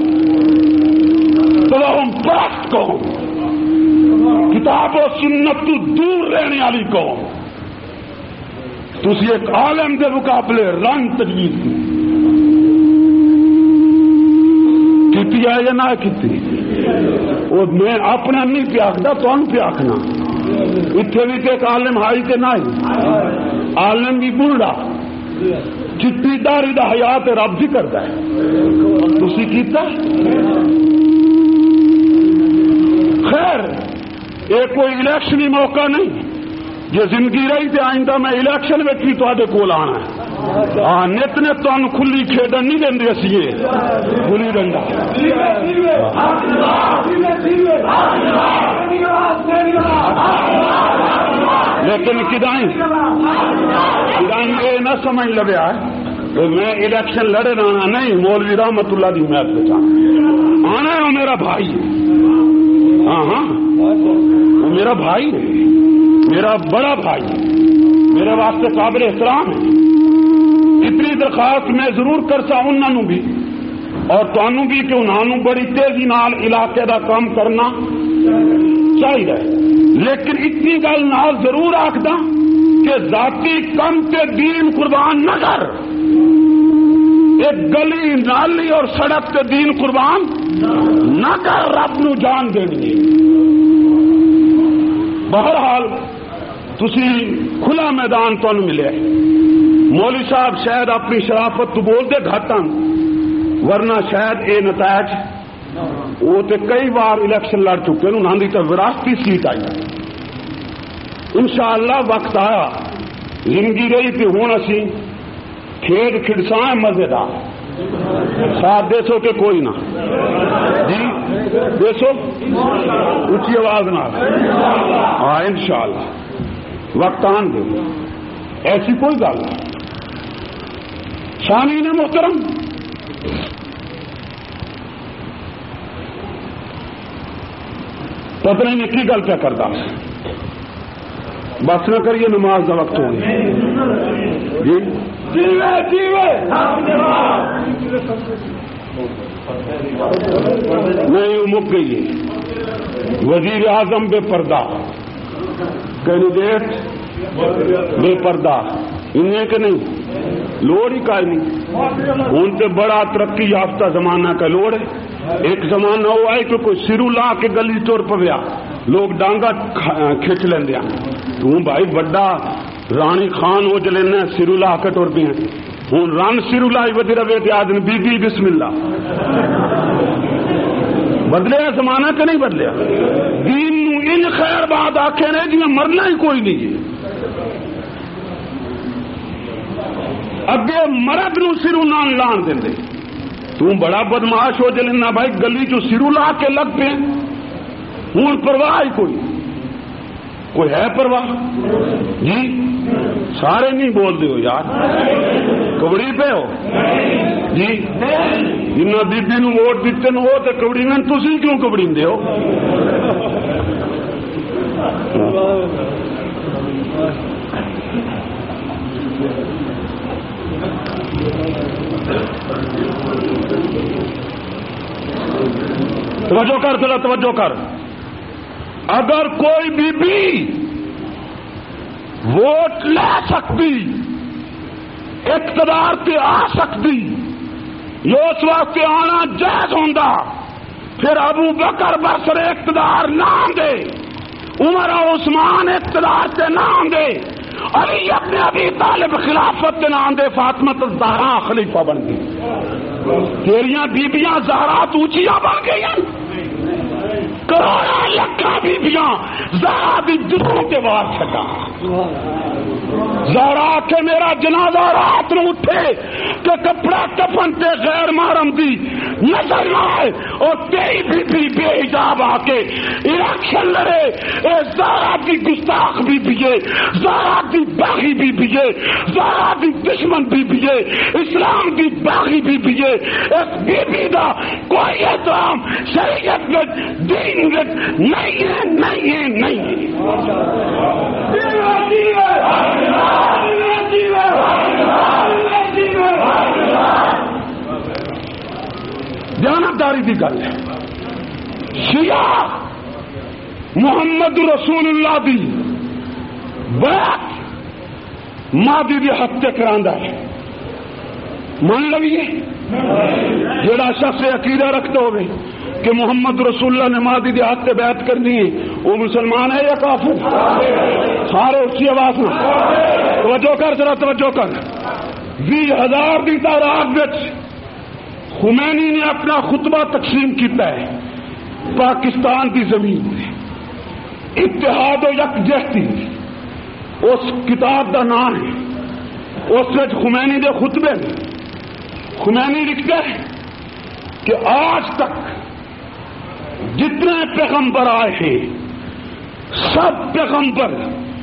توہم پرست قوم, کتاب و سنت تو دور رہنے والی قوم. تسی ایک عالم دے مقابلے رنگ تجویز کی. کی ہے یا نہ کی وہ میں اپنا نہیں پیاکھتا تمہیں پیاکھنا اتنے بھی ایک عالم ہائی تے نہ عالم بھی بوڑھا چٹی داری دا حیات رب بھی کرتا ہے تسی کیتا خیر یہ کوئی الیکشنی موقع نہیں جو زندگی رہی تے آئندہ میں الیکشن میں بھی تے کول آنا ہے ہاں نت نے تمہیں کھلی کھیڈن نہیں دیں اسی کھلی ڈنڈا لیکن کدائیں یہ نہ سمجھ لگیا تو میں الیکشن لڑے رہنا نہیں مولوی رحمت اللہ دی حمایت بچا آنا ہے وہ میرا بھائی ہاں ہاں وہ میرا بھائی ہے میرا بڑا بھائی میرے واسطے قابل احترام ہے اتنی درخواست میں ضرور کرسا انہوں بھی اور تانوں بھی کہ انہوں بڑی تیزی نال علاقے دا کام کرنا چاہیے لیکن اتنی گل نال ضرور آکھدا کہ ذاتی کم تے دین قربان نہ کر ایک گلی نالی اور سڑک تے دین قربان نہ کر رب نو جان دینی بہرحال تسی کھلا میدان تمہیں ملے مولوی صاحب شاید اپنی شرافت تو بول دے گھٹاں ورنہ شاید اے نتائج وہ تے کئی بار الیکشن لڑ چکے ہیں انہوں نے تو وراثتی سیٹ آئی انشاءاللہ وقت آیا زندگی رہی تھی ہوں اسی کھیڈ کھڑسائیں مزیدار ساتھ دیسو کہ کوئی نہ جی دیسو اونچی آواز نہ ہاں انشاءاللہ وقت آن دے ایسی کوئی گل نہیں شامعین محترم پتہ نہیں کی گل پہ کرتا بس نہ کریے نماز کا وقت ہو جی نہیں وہ مک گئی ہے وزیر اعظم بے پردہ کینڈیڈیٹ بے پردہ انہیں کہ نہیں لوڑ ہی کا نہیں ان سے بڑا ترقی یافتہ زمانہ کا لوڑ ہے ایک زمانہ ہوا ہے کہ کوئی سرو لا کے گلی چور پویا لوگ ڈانگا کھچ لیندے تو بھائی بڑا رانی خان ہو جلینا سرو لا کے ٹور پہ ہوں رن سرو لائی ودی رہے تے آدمی بی بی بسم اللہ بدلیا زمانہ کہ نہیں بدلیا دین نو ان خیر بات آخے نے جی مرنا ہی کوئی نہیں ہے اگے مرد نو سرو نان لان دے تو بڑا بدماش ہو جلینا بھائی گلی چو سرو لا کے لگ پے ہوں پرواہ ہی کوئی ہے پرواہ جی سارے نہیں بول دے ہو یار کبڑی پہ ہو جی جنہ بیبی نو ووٹ دیتے نو ہو تو کبڑی میں تسی کیوں کبڑی دے ہو توجہ کر ذرا توجہ کر اگر کوئی بی بی ووٹ لے سکتی اقتدار پہ آ سکتی یہ اس وقت آنا جائز ہوندا پھر ابو بکر برسر اقتدار نہ دے عمر و عثمان اقتدار سے نہ دے علی ابن ابی طالب خلافت نہ دے فاطمہ الزہرا خلیفہ بن گئی تیریاں بیبیاں زہرات اونچیاں بن گئی کروڑا لکھا بیبیاں زہرا دی جسم کے وار چھٹا زہرا کے میرا جنازہ رات نو اٹھے کہ کپڑا کفن تے غیر محرم دی نظر آئے اور تیری بی بے حجاب آ کے الیکشن لڑے اے زہرا دی گستاخ بی بیے زہرا دی باغی بی بیے زہرا دی دشمن بی بیے اسلام دی باغی بی بیے اس بی بی دا کوئی احترام شریعت میں دین میں نہیں ہے نہیں ہے نہیں جانبداری کی گل ہے شیعہ محمد رسول اللہ دی بیعت مادی دی حق تے کراندا ہے من لویے جڑا شخص عقیدہ رکھتا ہوئے کہ محمد رسول اللہ نے مادی دیہات سے بیعت کرنی ہے وہ مسلمان ہے یا کافر؟ سارے اسی آواز میں توجہ کر، ذرا توجہ کر۔ 20,000 کی تعداد میں خمینی نے اپنا خطبہ تقسیم کیتا ہے پاکستان کی زمین میں، اتحاد و یکجہتی اس کتاب کا نام ہے۔ اس میں خمینی دے خطبے میں خمینی لکھتا ہے کہ آج تک جتنے پیغمبر آئے ہیں سب پیغمبر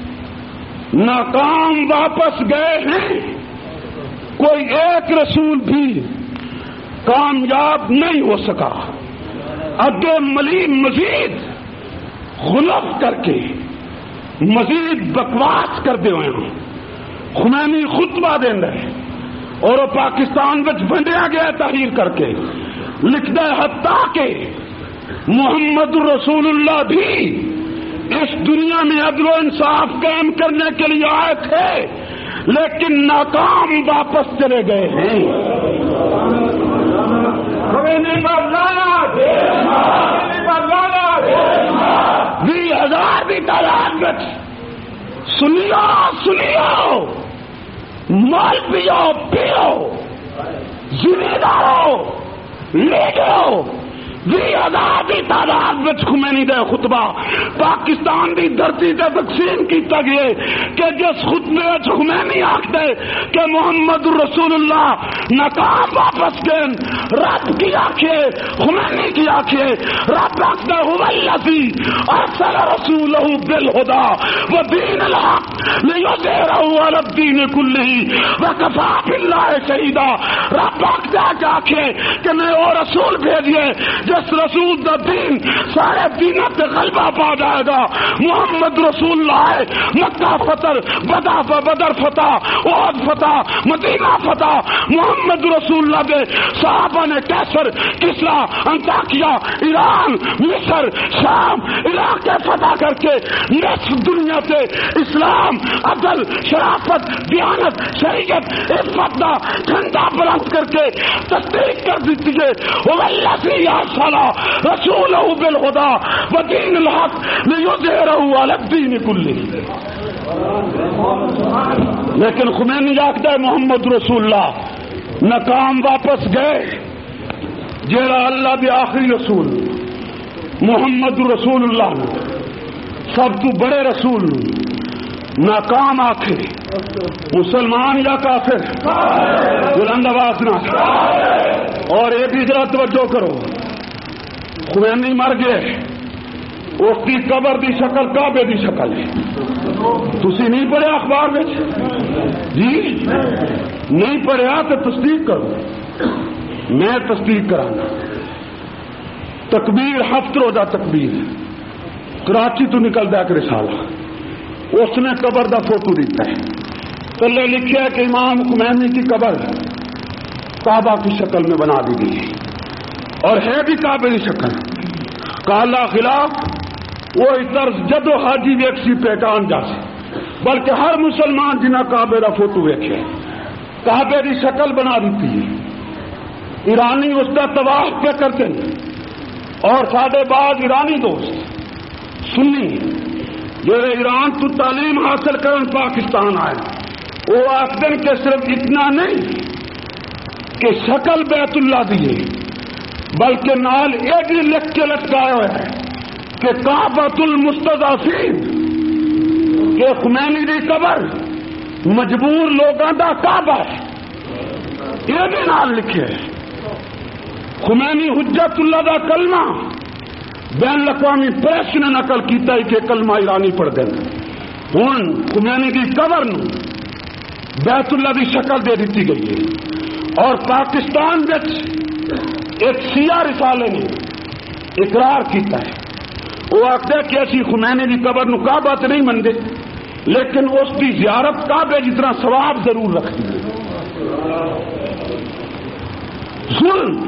ناکام واپس گئے ہیں، کوئی ایک رسول بھی کامیاب نہیں ہو سکا۔ اگے مزید غلط کر کے مزید بکواس کرتے ہوئے ہیں خمینی خطبہ دینا ہے اور وہ پاکستان میں ونڈیا گیا تحریر کر کے لکھتا ہے حتیٰ کہ محمد رسول اللہ بھی اس دنیا میں عدل و انصاف قائم کرنے کے لیے آئے تھے لیکن ناکام واپس چلے گئے ہیں۔ 20,000 کی تعداد میں سنیو مال پیو پیو ذمہ دارو لیڈرو 20,000 کی تعداد میں خمینی دے خطبہ پاکستان کی دھرتی سے تقسیم کیتا گیا کہ جس خطبے خمینی آخدے کہ محمد رسول اللہ ناکام واپس گئے، رب کی آنکھیں خمینی کی آنکھیں رب آخدہ هو الذی ارسل رسولہ بالہدی ودین الحق لیظہرہ علی الدین کلہ وکفی باللہ شہیدا۔ رب آخدہ کہ آنکھیں کہ میں وہ رسول بھیجیے جس رسول دا دین سارے دینوں پہ غلبہ پا جائے گا۔ محمد رسول اللہ ہے، مکہ فتح، بدر فتح، احد فتح، مدینہ فتح۔ محمد رسول اللہ دے صحابہ نے کیسر، کسرا، انطاکیہ، ایران، مصر، شام علاقے فتح کر کے نصف دنیا سے اسلام، عدل، شرافت، دیانت، شریعت، عفت دا جھنڈا بلند کر کے تصدیق کر دیتی ہے۔ والذی رسولہ بالہدی ودین الحق لیظہرہ علی الدین کلہ۔ لیکن خمینی آخدا ہے محمد رسول اللہ ناکام واپس گئے، جیڑا اللہ دے آخری رسول محمد رسول اللہ سب تو بڑے رسول ناکام آخے مسلمان یا کافر بلند آواز نہ۔ اور یہ بھی ذرا توجہ کرو، خمینی مر گئے، اس کی قبر دی شکل کعبے دی شکل ہے۔ تسی نہیں پڑھیا اخبار میں جی؟ نہیں پڑھیا تو تصدیق کرو، میں تصدیق کرانا۔ تکبیر 7 روزہ تکبیر کراچی تو نکلتا ہے رسالہ، اس نے قبر دا فوٹو دیتا ہے، تلے لکھا ہے کہ امام خمینی کی قبر کعبہ کی شکل میں بنا دی گئی ہے اور ہے بھی کعبے کی شکل۔ کالا خلاف وہی طرز جدو حاجی ویکسی پہچان جا سے، بلکہ ہر مسلمان جنہیں کعبے کا فوٹو ویکھے کعبے کی شکل بنا دیتی ہے۔ ایرانی اس کا طواف پہ کرتے ہیں اور سارے بعض ایرانی دوست سنی جڑے ایران تو تعلیم حاصل کرن پاکستان آئے وہ آخر کہ صرف اتنا نہیں کہ شکل بیت اللہ دیے بلکہ نال یہ بھی لکھ کے لٹکایا ہوا ہے کہ کعبۃ المستضعفین، کہ خمینی دی قبر مجبور لوگوں دا کعبہ ہے، یہ بھی نال لکھے۔ خمینی حجت اللہ دا کلمہ بین الاقوامی پریس نے نقل کیتا ہے کہ کلمہ ایرانی پڑھ دینا۔ ہوں خمینی دی قبر نو بیت اللہ دی شکل دے دیتی گئی ہے اور پاکستان میں ایک شیعہ رسالے نے اقرار کیتا ہے، وہ آخر کہ اسی خمینی دی قبر نو کعبہ تے نہیں منتے لیکن اس کی زیارت کعبے جتنا ثواب ضرور رکھتی ہے۔ ظلم،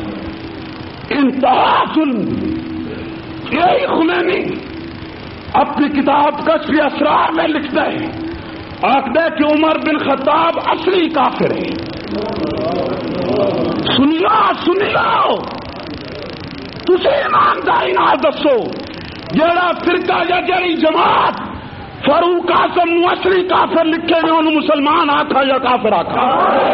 انتہا ظلم۔ یہی خمینی اپنی کتاب کشف اسرار میں لکھتا ہے، آخر کہ عمر بن خطاب اصلی کافر ہے۔ سنیو تسی ایمانداری نال دسو جیڑا فرقہ یا جیڑی جماعت فاروق اعظم اصلی کافر لکھے نے انہوں مسلمان آکھا یا کافر آکھا؟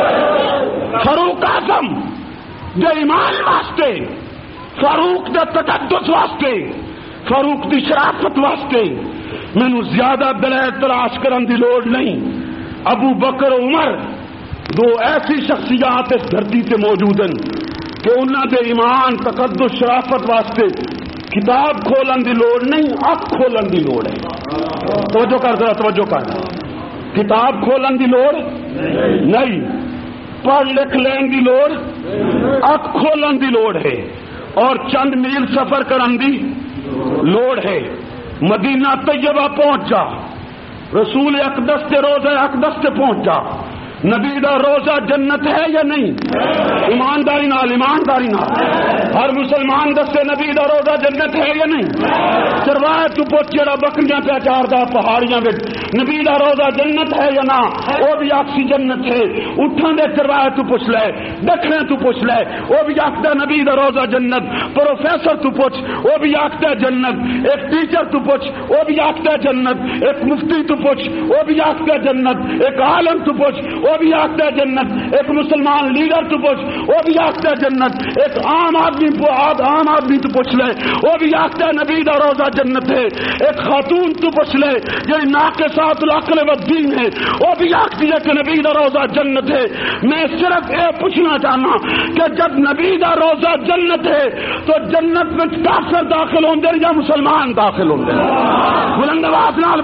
فاروق اعظم دے ایمان واسطے، فاروق دے تقدس واسطے، فاروق دی شرافت واسطے مینوں زیادہ دلائل تلاش کرن دی لوڑ نہیں. ابو بکر عمر دو ایسی شخصیات اس دھرتی تے موجود ہیں کہ انہاں دے ایمان تقدس شرافت واسطے کتاب کھولن دی لوڑ نہیں، اکھ کھولن دی لوڑ ہے. توجہ کر ذرا توجہ کر. کتاب کھولن دی لوڑ نہیں، پڑھ لکھ لین دی لوڑ، اکھ کھولن دی لوڑ ہے اور چند میل سفر کرن دی لوڑ ہے. مدینہ طیبہ پہنچ جا، رسول اقدس کے روزہ اقدس سے پہنچ جا. نبی دا روزہ جنت ہے یا نہیں؟ ایمانداری نال ہر مسلمان دسے نبی دا روزہ جنت ہے یا نہیں؟ چرواہے تو پوچھ جڑا بکریاں پہ چاردا پہاڑیاں وچ نبی دا روزہ جنت ہے یا نہ؟ وہ بھی آکسی جنت ہے. اٹھاں دے چرواہے تو پوچھ لے، دکھنے تو پوچھ لے، وہ بھی آکھدا نبی دا روزہ جنت. پروفیسر تو پوچھ، وہ بھی آکھدا جنت. ایک ٹیچر تو پوچھ، وہ بھی آکھدا جنت. ایک مفتی تو پوچھ، وہ بھی آکھدا جنت. ایک عالم تو پوچھ، وہ بھی آکھتا ہے جنت. ایک مسلمان لیڈر تو پوچھ، وہ بھی آکھتا ہے جنت. ایک عام آدمی تو پوچھ لے، وہ بھی آکھتا ہے نبی دا روزہ جنت ہے. ایک خاتون تو پوچھ لے جو ناقصات العقل والدین ہے، وہ بھی آکھتی ہے کہ نبی دا روزہ جنت ہے. میں صرف یہ پوچھنا چاہنا کہ جب نبی دا روزہ جنت ہے تو جنت میں کافر داخل ہوندے یا مسلمان داخل ہوندے؟ بلند آواز نال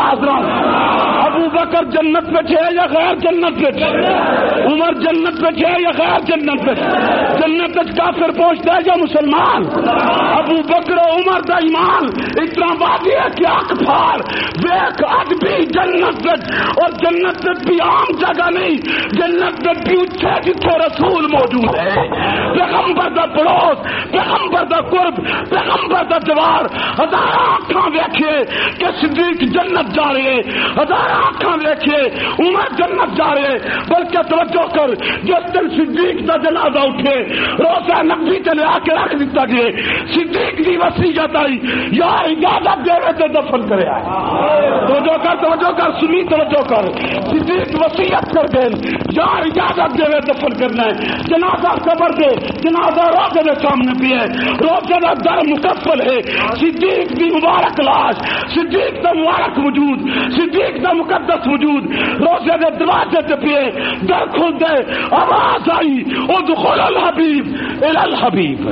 ابو بکر جنت میں ہے یا غیر جنت؟ عمر جنت میں ہے یا غیر جنت میں؟ جنت میں کافر پہنچتا ہے یا مسلمان؟ ابو بکر و عمر دا ایمان اتنا واضح ہے کہ آنکھ پھاڑ دیکھ اج بھی جنت میں، اور جنت میں بھی عام جگہ نہیں، جنت میں بھی اتھے جتھے رسول موجود ہے. پیغمبر دا پڑوس، پیغمبر دا قرب، پیغمبر دا جوار. ہزار آنکھاں ویکھیے کہ صدیق جنت جا رہے، ہزار آنکھاں ویکھیے عمر جنت جا رہے. بلکہ توجہ کر، جس دن صدیق کا جنازہ اٹھے روزہ نبی تے لے کے رکھ دیتا گئے. صدیق کی وصیت آئی یار اجازت دے تو دفن کرے آئے. توجہ کر سنی توجہ کر. صدیق وصیت کر دیں یار اجازت دے دفن کرنا ہے. جنازہ قبر دے، جنازہ روزے کے سامنے بھی ہے، روزے کا در مکفل ہے. صدیق کی مبارک لاش، صدیق کا مبارک وجود، صدیق کا مقدس وجود روزے کے دروازے سے پیے. در کھل دے، آواز آئی ادخل الحبیب الی الحبیب.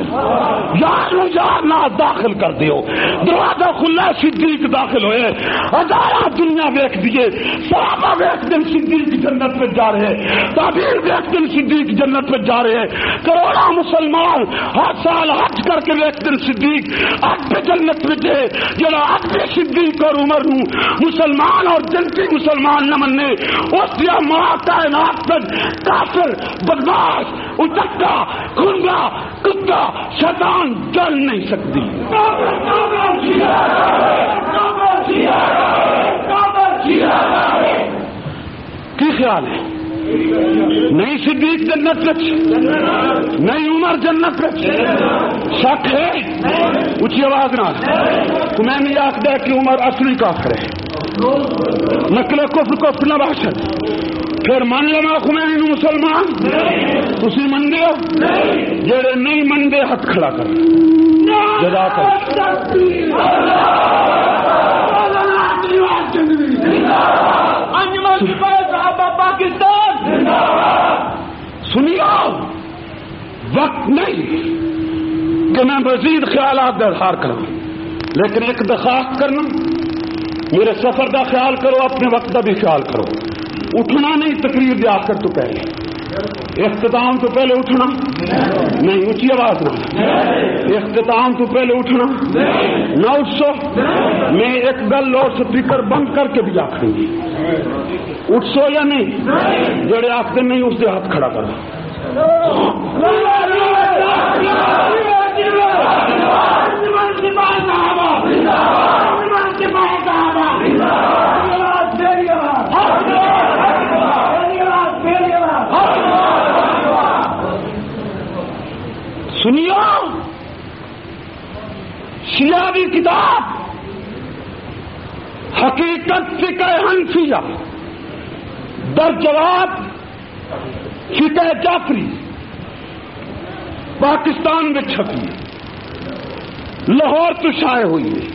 یار نہ داخل کر دیو. دروازہ کھلا، صدیق داخل ہوئے. ہزارہ دنیا ویکھ دیے، صحابہ ویکھ دن صدیق جنت میں جا رہے، تابعین ویکھ دن صدیق جنت میں جا رہے. کروڑوں مسلمان ہر سال حج کر کے ویکھ دن صدیق اج بھی جنت میں جے. جڑا اج بھی صدیق اور عمر نو مسلمان اور جنتی مسلمان نہ مننے، اس دیا ماں کائنات پر کافر، بدماش، اچکا، گنگا، کتا، شیطان جل نہیں سکتی. کی خیال ہے؟ نہیں صدیق جنت رچ، نہیں عمر جنت رچ. شک ہے؟ اچھی آواز نہ. تمہیں نہیں آخر کہ عمر اصلی کافر ہے، نقل کفر کفر نہ باشد. پھر من لما خمینی نو مسلمان تسی من دے ہو؟ جڑے نہیں من دے ہاتھ کھڑا کر. جزاک پاکستان. سنیو، وقت نہیں کہ میں مزید خیالات کا اظہار کروں، لیکن ایک درخواست کرنا، میرے سفر کا خیال کرو، اپنے وقت کا بھی خیال کرو. اٹھنا نہیں تقریر دے آخر تو پہلے، اختتام تو پہلے اٹھنا نہیں. اونچی آواز نہ. اختتام تو پہلے اٹھنا نہ. اٹھ سو میں ایک گل لاؤڈ سپیکر بند کر کے بھی آخر گی. اٹھ سو یا نہیں؟ جڑے آخر نہیں اس دے ہاتھ کھڑا کرو. سنیو شیعہ کی کتاب حقیقت فقہ حنفیہ در جواب فقہ جعفری پاکستان میں چھپی لاہور تو شائع ہوئی ہے.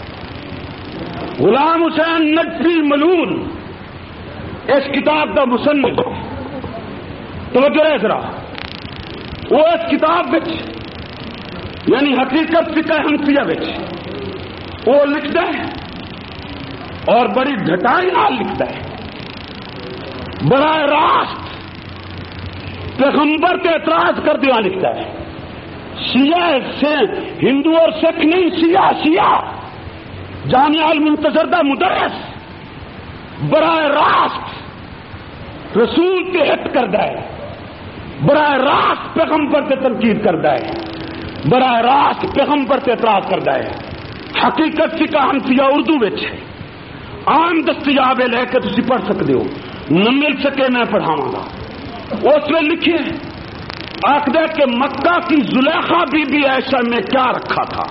غلام حسین نجفی ملول اس کتاب کا مصنف توجہ ہے ذرا. وہ اس کتاب یعنی حقیقت فقہ حنفیہ وہ لکھتا ہے اور بڑی گھٹائی نال لکھتا ہے. براہ راست پیغمبر کے اعتراض کر دیا لکھتا ہے. شیعہ سے ہندو اور سکھ نہیں, شیعہ جامعہ المنتظر دا مدرس براہ راست رسول کے ہٹ کرتا ہے, براہ راست پیغمبر سے تنقید کرتا ہے, براہ راست پیغمبر سے اعتراض کرتا ہے. حقیقت فقہ حنفیہ اردو وچ عام دستیاب لے کے تسی پڑھ سکتے ہو, نہ مل سکے میں پڑھاواں گا. اس میں لکھے آخر کہ مکہ کی زلیخا بی بی عائشہ میں کیا رکھا تھا.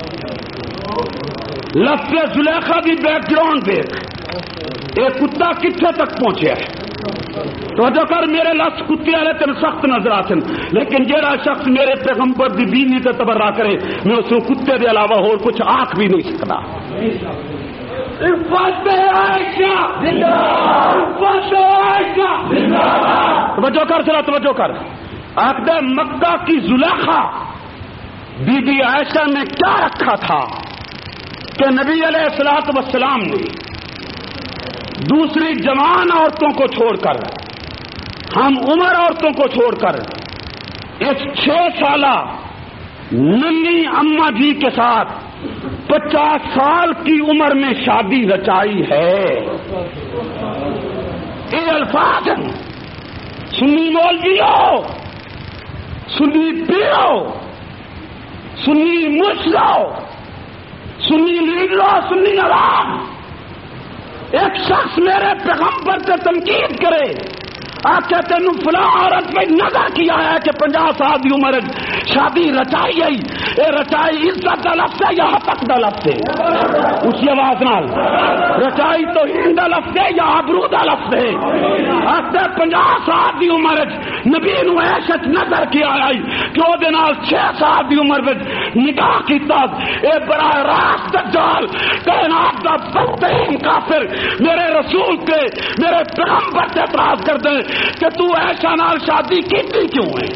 لفظ زلیخا بھی بیک گراؤنڈ دیکھ, ایک کتا کتنے تک پہنچے ہے. توجہ کر, میرے لفظ کتے والے تین سخت نظر آتے ہیں, لیکن جہاں شخص میرے پیغمبر دی بیوی سے تبرہ کرے میں اس کو کتے کے علاوہ اور کچھ آنکھ بھی نہیں سکتا. توجہ کر ذرا, توجہ کر. آخر مکہ کی زلیخا بی بی عائشہ نے کیا رکھا تھا کہ نبی علیہ الصلوۃ والسلام نے دوسری جوان عورتوں کو چھوڑ کر, ہم عمر عورتوں کو چھوڑ کر اس 6 سالہ ننھی اماں جی کے ساتھ 50 سال کی عمر میں شادی رچائی ہے. یہ الفاظ ہیں. سنی مولویوں, سنی پیرو, سنی مشرو, سنی لیڈرو, سنی عوام, ایک شخص میرے پیغمبر سے تنقید کرے آخر تین فلاں عورت پہ نظر کیا ہے کہ 50 سال کی عمر شادی رچائی ہے. یہ رچائی عزت کا لفظ ہے یا حق کا لفظ ہے؟ اسی آواز نال رچائی تو ہند کا لفظ ہے یا آبرو کا لفظ ہے؟ آخر 50 سال کی عمر نبی نو عیشت نظر کیا ہے کہ وہ 6 سال کی عمر میں نکاح کیتا. اے براہ راست دجال کائنات کا بدترین کافر میرے رسول کے میرے پیغمبر سے اعتراض کر دے کہ تو ایسا نال شادی کی کیوں ہے؟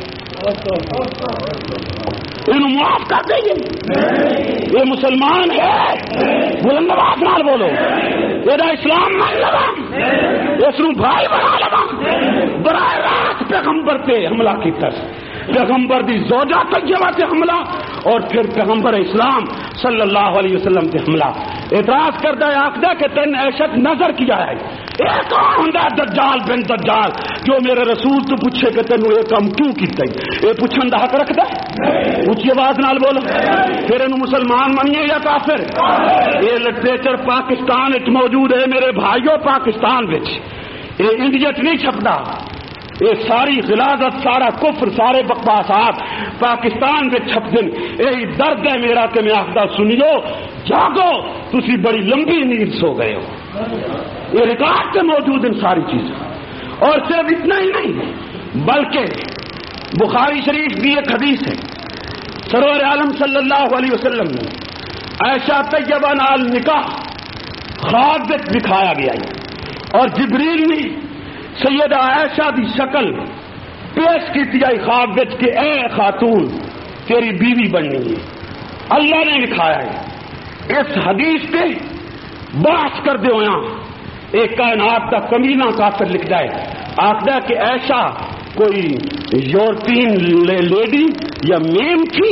انہوں معاف کر دیں. یہ مسلمان ہے, بلند آواز نال بولو. یہ اسلام مان لوا, اس نو بھائی بنا لوا. براہ راست پیغمبر پہ حملہ کیتا, پیغمبر دی زوجہ طیبہ تے حملہ, اور پھر پیغمبر اسلام صلی اللہ علیہ وسلم تے حملہ. اعتراض کرتا ہے آخر کہ تین عیشت نظر کیا ہے. ایک ہوں دجال بن دجال جو میرے رسول تو پوچھے کہ تینوں یہ کام کیوں کیتا ہے, یہ پوچھن دا حق رکھتا ہے؟ اونچی آواز نال بولو. پھر انہوں مسلمان منیے یا کافر؟ یہ لٹریچر پاکستان موجود ہے میرے بھائیوں, پاکستان وچ یہ انڈیا چ نہیں چھپتا. یہ ساری غلاظت, سارا کفر, سارے بکواسات پاکستان میں چھپ دن. یہی درد ہے میرا کہ میں آخر سنیو, جاگو, تسی بڑی لمبی نیند سو گئے ہو. یہ ریکارڈ سے موجود ان ساری چیزیں. اور صرف اتنا ہی نہیں بلکہ بخاری شریف کی ایک حدیث ہے, سرور عالم صلی اللہ علیہ وسلم نے عائشہ طیبہ نال نکاح خواب دکھایا گیا ہے, اور جبریل نے سیدہ عائشہ دی شکل پیش کی آئی خواب وچ کہ اے خاتون تیری بیوی بننی ہے. اللہ نے دکھایا ہے. اس حدیث پہ بحث کر دے ہویا ایک کائنات کا کمینہ کافر لکھ جائے, آخر کہ ایسا کوئی یورپین لیڈی یا میم تھی.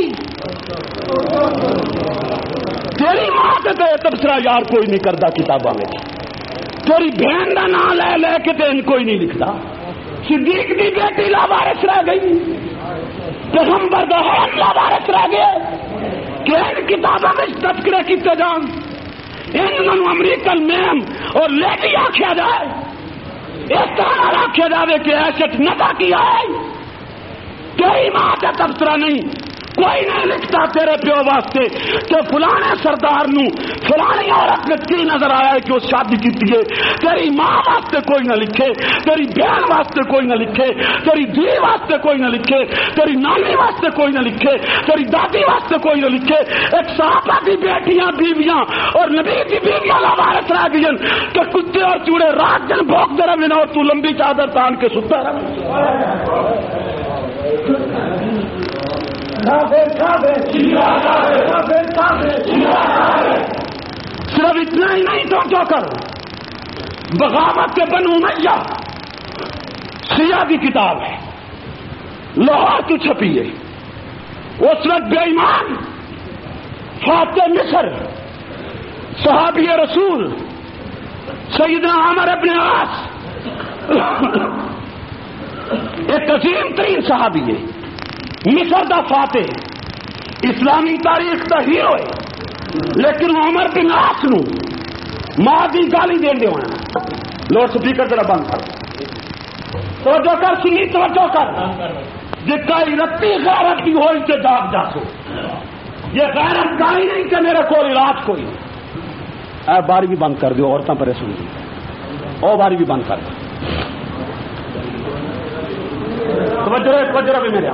تیری ماں سے تو تبصرہ یار کوئی نہیں کرتا کتابوں میں, تیری بہن کا نام لے لے کے تین کوئی نہیں لکھتا. صدیق دی بیٹی لاوارث رہ گئی, پیغمبر دا ہم لاوارث رہ گئے. کہ ان کتابوں میں تذکرے کیتے جان, انہوں امریکن میم اور لیڈی آخیا جائے, اس طرح آخیا جائے کہ ایسٹ نہ کیا ہے. تیری ماں کا تبصرہ نہیں, کوئی نہیں لکھتا تیرے پیو واسطے کہ فلانے سردار نو فلانی عورت میں کی نظر آیا ہے کہ وہ شادی کی ہے. تیری ماں واسطے کوئی نہ لکھے, تیری بہن واسطے کوئی نہ لکھے, تیری دھی واسطے کوئی نہ لکھے, تیری نانی واسطے کوئی نہ لکھے, تیری دادی واسطے کوئی نہ لکھے. ایک صحابہ کی بیٹیاں بیویاں اور نبی کی بیویاں لوارث رہ گئی کہ کتے اور چوڑے رات دن بھوکتے رہے اور تو لمبی چادر تان کے ستا رہے. صرف اتنا ہی نہیں تو کر بغاوت کے بنو امیہ سیاہ کی کتاب ہے, لاہور کی چھپی ہے. اس وقت بے ایمان فاتح مصر صحابی رسول سیدنا عمر ابن عاص ایک عظیم ترین صحابی ہے, مصر دا فاتح, اسلامی تاریخ دا ہیرو ہے. لیکن عمر بن عاص نو ماں دی گالی دین دے ہونا. لو سپیکر ذرا بند کر, توجہ کر, سنی توجہ کر. جتائی رتی غیرت کی ہوئی سے جاگ جاسو. یہ غیرت گالی نہیں کہ میرا کوئی علاج کوئی. اے باری بھی بند کر دیو, عورتیں پریشان دی, او باری بھی بند کر دو. توجہ بھی میرے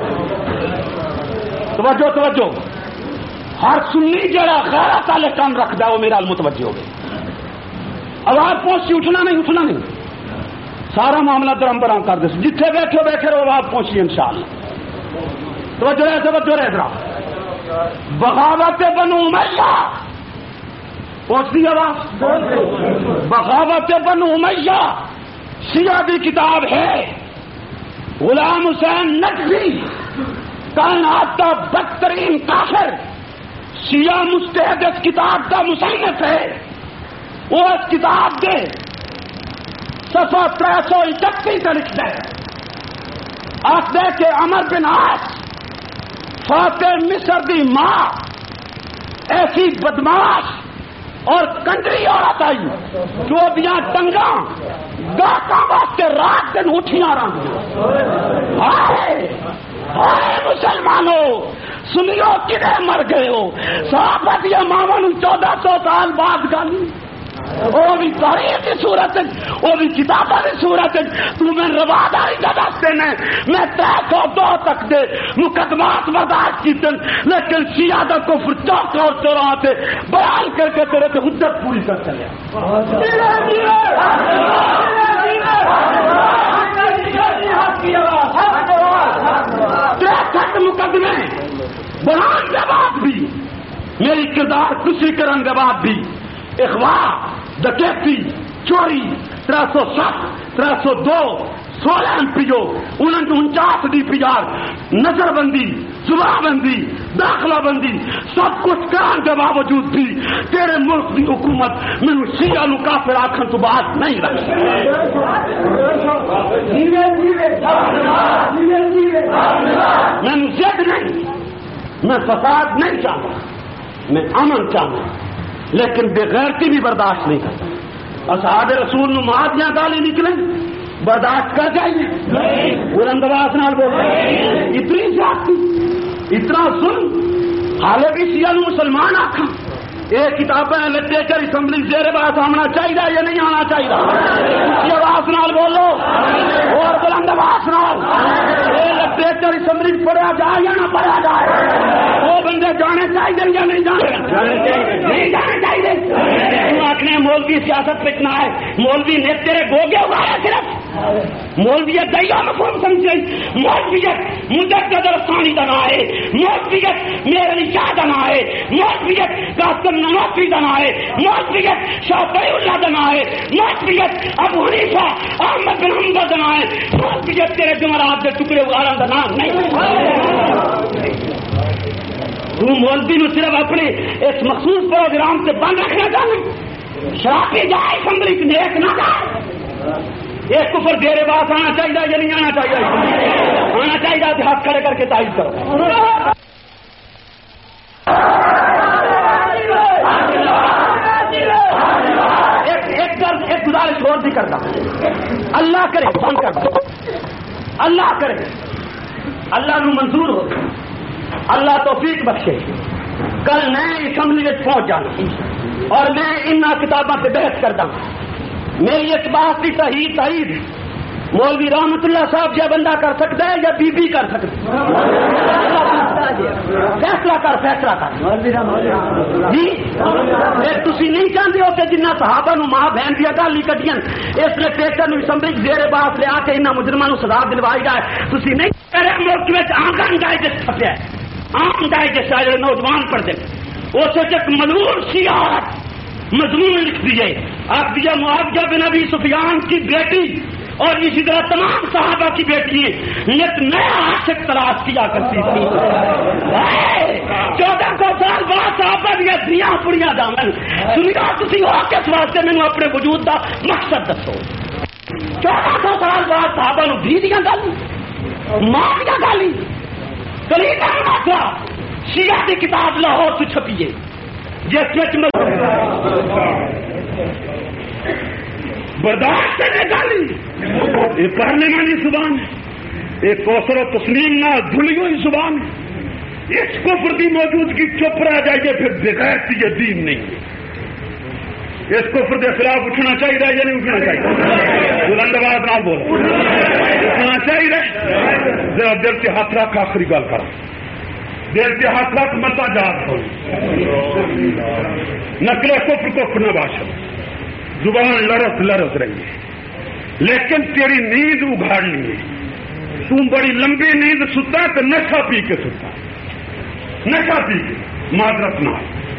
توجہ. ہر سنی جڑا غیرت والے کام رکھتا ہے وہ میرا متوجہ ہو گئے. آواز پہنچی, اٹھنا نہیں. سارا معاملہ درم برام کر دے, جتھے بیٹھے رہو آواز پہنچی انشاءاللہ. توجہ رہے ادھر. بغاوت بنو امیہ پہنچتی آواز. بغاوت بنو امیہ سیاہ کی کتاب ہے. غلام حسین نقوی کائنات کا بدترین کافر شیعہ مجتہد اس کتاب کا مصنف ہے. وہ اس کتاب کے صفحہ 331 کا لکھتا ہے, آخر کہ عمر بن عاص فاتح مصر دی ماں ایسی بدماش اور کنجری عورت آئی جو دیاں ٹنگا گاہکاں واسطے رات دن اٹھیاں رہی. ہائے مسلمانوں, سنیو کدے مر گئے ہو. صحابہ دیا ماما نو 1400 سال بعد گالی, وہ بھی تاریخ کی صورت, وہ بھی کتابوں کی صورت. تمہیں رواداری کا دستے نے میں 302 تک دے مقدمات برداشت کی, لیکن شیعہ دا کفر چوک اور چوراں سے بیان کر کے تیرے تے حجت پوری کر چلے. مقدمے بنان کے بعد بھی, میری کردار کشی کرنے کے بعد بھی, اغوا, ڈکیتی, چوری, 307, 302, 16 MPO, 49 DPR, نظر بندی, زبان بندی, داخلہ بندی, سب کچھ کرنے کے باوجود بھی تیرے ملک کی حکومت میں شیعہ نو کافر آکھن تو بات نہیں رکھتی. میں زد نہیں, میں فساد نہیں چاہتا, میں امن چاہتا, لیکن بغیرتی بھی برداشت نہیں کرتا. اصحاب رسول مہادیاں گالی نکلیں برداشت کر جائیے. بلند آواز نال بول, اتنی زیادتی, اتنا ظلم, حالانکہ شیعہ مسلمان آخا. یہ کتابیں لٹریچر اسمبلی زیر بات آنا چاہیے یا نہیں آنا چاہیے؟ یہ آواز نال بولو اور بلند آواز نال. یہ لٹریچر اسمبلی پڑھا جائے یا نہ پڑھا جائے؟ وہ بندے جانے چاہیے یا نہیں جانے چاہیے؟ تم آخنے مولوی سیاست پچنا ہے, مولوی نے تیرے گوگے اگایا صرف. مولویت دیا مفہوم سمجھے, مولویت مجدد رسانی کا نام ہے, مولویت میرے شاہ کا نام ہے, مولویت قاسم نواسی کا نام ہے, مولویت شافعی اللہ کا نام ہے, مولویت ابو حنیفہ احمد بن حنبل کا نام ہے, مولویت تیرے جمعرات کے ٹکڑے اگاڑن کا نام نہیں. تو مولوی نو صرف اپنے اس مخصوص پروگرام سے بند رکھنا چاہنا, شرابی جائے اسمبلی کی نیک نہ جائے. ایک کفر دیر بات آنا چاہیے یا نہیں آنا چاہیے؟ آنا چاہیے. ہاتھ کھڑے کر کے تائید کرو. ایک گزارش اور بھی کرتا ہوں, اللہ کرے فون کر دو, اللہ کرے اللہ نو منظور ہو اللہ توفیق بخشے کل میں اسمبلی میں پہنچ جانا اور میں ان کتابوں پہ بحث کرتا ہوں. میری اس بات کی تائید مولوی رحمت اللہ صاحب یہ بندہ کر سکتا ہے یا بی بی کر سکتا ہے؟ فیصلہ کر جی تھی نہیں چاہتے ہو کہ جنہ صحابہ نو ماں بہن دیا گالی کٹیاں اس لیے پیٹر اسمبلی زیر باس لیا کے انہوں مجرموں سزا دلوائی جائے. تھی نہیں کہہ رہے ملک میں آنگن ڈائجسٹ چھپیا ہے عام ڈائجسٹ آئے نوجوان پڑھتے اس ایک ملعون سیاحت مضمون لکھ دیے آپ دیا معاویہ بن ابی سفیان کی بیٹی اور اسی طرح تمام صحابہ کی بیٹیاں نت نیا عاشق تلاش کیا کرتی تھی. 1400 سال بعد صحابہ دیا دیا پڑیاں دامن سنیا تھی ہو کس واسطے مینو اپنے وجود کا مقصد دسو. 1400 سال بعد صحابہ نو دھی دیا گل ماں دیا گالی کلیدہ مسئلہ شیعہ کی کتاب لاہور سے چھپیے جس میں برداشت کرنے گالی یہ پڑھنے والی زبان ایک کوثر و تسلیم نہ دھلی ہوئی زبان. اس کفر کی موجودگی چپ رہ جائیے پھر بغیر یہ دین نہیں ہے. اس کفر کے خلاف اٹھنا چاہیے یا نہیں اٹھنا چاہیے؟ بلند آواز نہ بولو. اٹھنا چاہیے. ذرا دل سے ہاتھ رکھ آخری گل کرا دل سے ہاتھ رکھ متا جات ہو نقل کفر کو نہ باشد زبان لرز رہی ہے لیکن تیری نیند اگاڑنی ہے. تم بڑی لمبی نیند ستا تو نشہ پی کے ستا نشہ پی کے معذرت نہ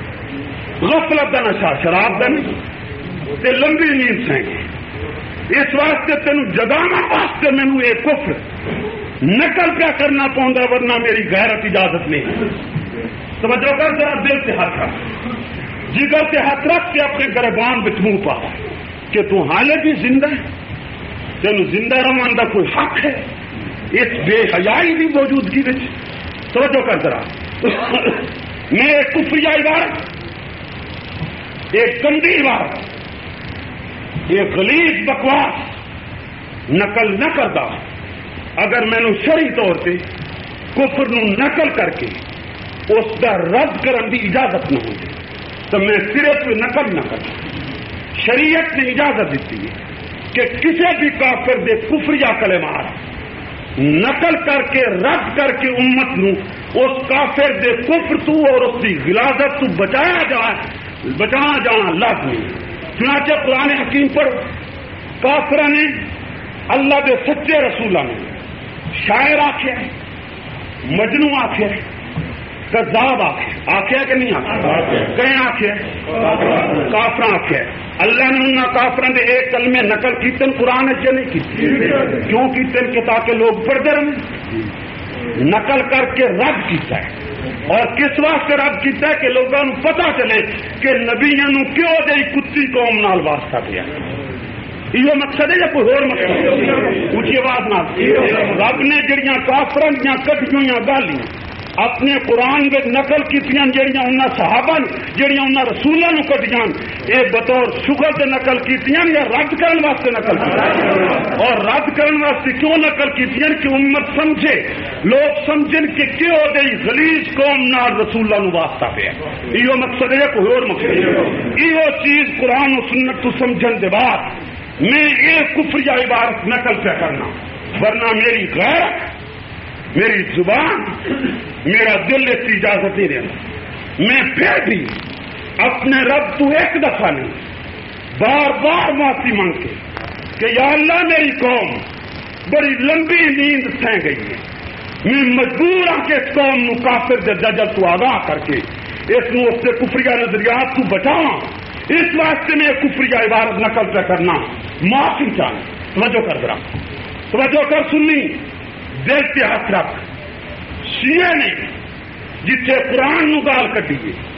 غفلت کا نشہ شراب کا نہیں تے لمبی نیند سہیں گے. اس واسطے تینوں جگانا واسطے مینوں یہ کفر نقل کیا کرنا پوندا ورنہ میری غیرت اجازت نہیں. توجہ کر ذرا دل سے ہاتھ رکھ جگر سے ہاتھ رکھ کے اپنے گربان بچ منہ پا کہ تو حالے بھی زندہ ہے تینوں زندہ رہن کا کوئی حق ہے اس بے حیائی کی موجودگی میں. توجہ کر ذرا میں ایک کفریہ عبارت ایک گندی عبارت ایک غلیظ بکواس نقل نہ کرتا اگر میں شرعی طور سے کفر نو نقل کر کے اس کا رد کرنے کی اجازت نہ ہوتی تو میں صرف نقل نہ کرتا. شریعت نے اجازت دیتی ہے کہ کسی بھی کافر دے کفریہ کلمات نقل کر کے رد کر کے امت نو اس کافر دے کفر تو اور اس کی غلاظت تو بچانا جانا لازمی. چنانچہ قرآن حکیم پر کافر نے اللہ دے سچے رسولوں نے شاعر آخیا مجنو آخیا کذاب آخیا کہ نہیں آخیا کہیں آخیا کافر آخیا. اللہ نے انہوں کافروں کے ایک کلمے نقل کیتے قرآن اچھے نہیں کی کیوں کیتے کہ تاکہ لوگ پڑھتے رہیں نقل کر کے رد کیتا ہے اور کس واسطے رد کیتا ہے کہ لوگوں کو پتا چلے کہ نبیوں کیوں جی کتی قوم نال واسطہ پیا. یہ مقصد ہے یا کوئی اور مقصد ہے؟ اونچی آواز نہ رب نے جڑیاں کافراں دیاں کٹیاں گالیاں اپنے قرآن میں نقل کیتیاں جڑیاں انہاں صحابہ جڑیاں انہاں رسولاں نو کٹیاں اے بطور شکر تے نقل کیتیاں یا رد کرن واسطے نقل کیتیاں اور رد کرن واسطے کیوں نقل کیتیاں کہ امت سمجھے لوگ سمجھن کہ کیوں دے غلیظ قوم نال رسولاں نو واسطہ پیا. ایو مقصد ہے کوئی اور مقصد ہے؟ ایو چیز قرآن و سنت تو سمجھن دے بعد میں ایک کفریہ عبارت نقل پہ کرنا ورنہ میری غیرت میری زبان میرا دل اس کی اجازت نہیں دینا. میں پھر بھی اپنے رب تو ایک دفعہ نہیں بار بار معافی مانگ کے کہ یا اللہ میری قوم بڑی لمبی نیند سہ گئی ہے میں مجبور ہوں کہ اس قوم نو کافر دے دجل تو آگاہ کر کے اس نو اس سے کفریہ نظریات تو بچاواں. اس واسطے میں کفریہ عبارت نقل پہ کرنا معافی چاہنا. توجہ کر ذرا توجہ کر سننی دل سے ہاتھ رکھ. شیعہ نے جتھے قرآن نو گال کٹی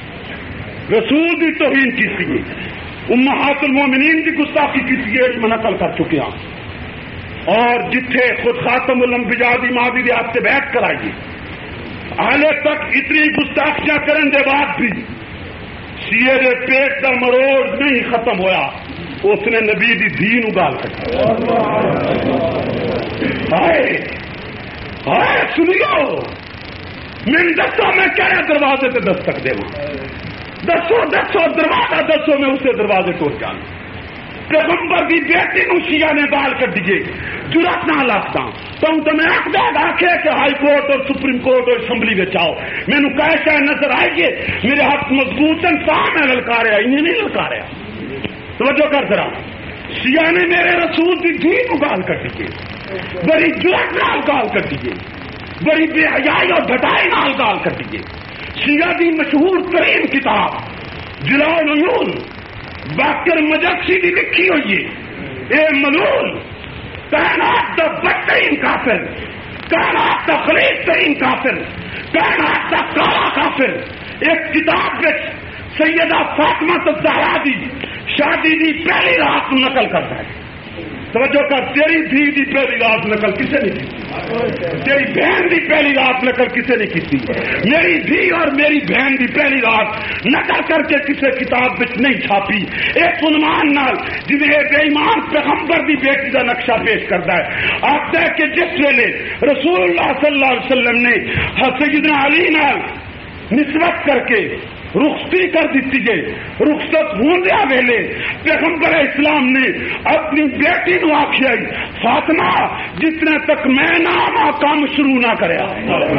رسول کی توہین کی امہات المومنین کی گستاخی کی میں نقل کر چکے ہیں اور جتھے خود خاتم الانبیاء دی ماضی دے آپ سے بیعت کرائی حالے تک اتنی گستاخیاں کرنے کے بعد بھی شیعہ دے پیٹ کا مروڑ نہیں ختم ہویا اس نے نبی دی دین اگال کٹی. ہائے ہائے سنیو میں دسو میں کہڑے دروازے تے دستک دے دسو دروازہ دسو میں اسے دروازے تو جانا پیغمبر کی بیٹی نو شیعہ نے گال کٹیے جرات نہ لگتا تو میں آخے کہ ہائی کورٹ اور سپریم کورٹ اور اسمبلی میں آؤ مینو کیسا نظر آئیے میرے ہاتھ مضبوط کام ہے للکاریا انہیں نہیں للکاریا توجہ کر ذرا شیعہ نے میرے رسول کی دھی کو گال کٹیے بڑی جرات نال گال کٹیے بڑی بے حیائی اور گھٹائی نال گال کٹیے شیعہ کی مشہور ترین کتاب جلاء العیون باقر مجاسی کی لکھی ہوئی ہے اے ملول کائنات کا بدترین کافر کائنات کا خلیج ترین کافر کائنات کا کالا کافر ایک کتاب میں سیدہ فاطمہ الزہرا دی شادی دی پہلی رات نقل کرتا ہے توجہ کر تیری دھی دی پہلی رات نقل کسے نہیں کی تیری بہن دی پہلی رات نقل کسے نہیں کی میری دھی اور میری بہن دی پہلی رات نقل کر کے کسے کتاب وچ نہیں چھاپی ایک عنوان نال جنہیں بے ایمان پیغمبر دی بیٹی کا نقشہ پیش کرتا ہے آخر ہے کہ جس ویلے رسول اللہ صلی اللہ علیہ وسلم نے سیدنا علی نال نسبت کر کے رخصتی کر دیتی گئی رخصت ہوندیا ویلے پیغمبر اسلام نے اپنی بیٹی نو آخیا فاطمہ جتنے تک میں نام کام شروع نہ کریا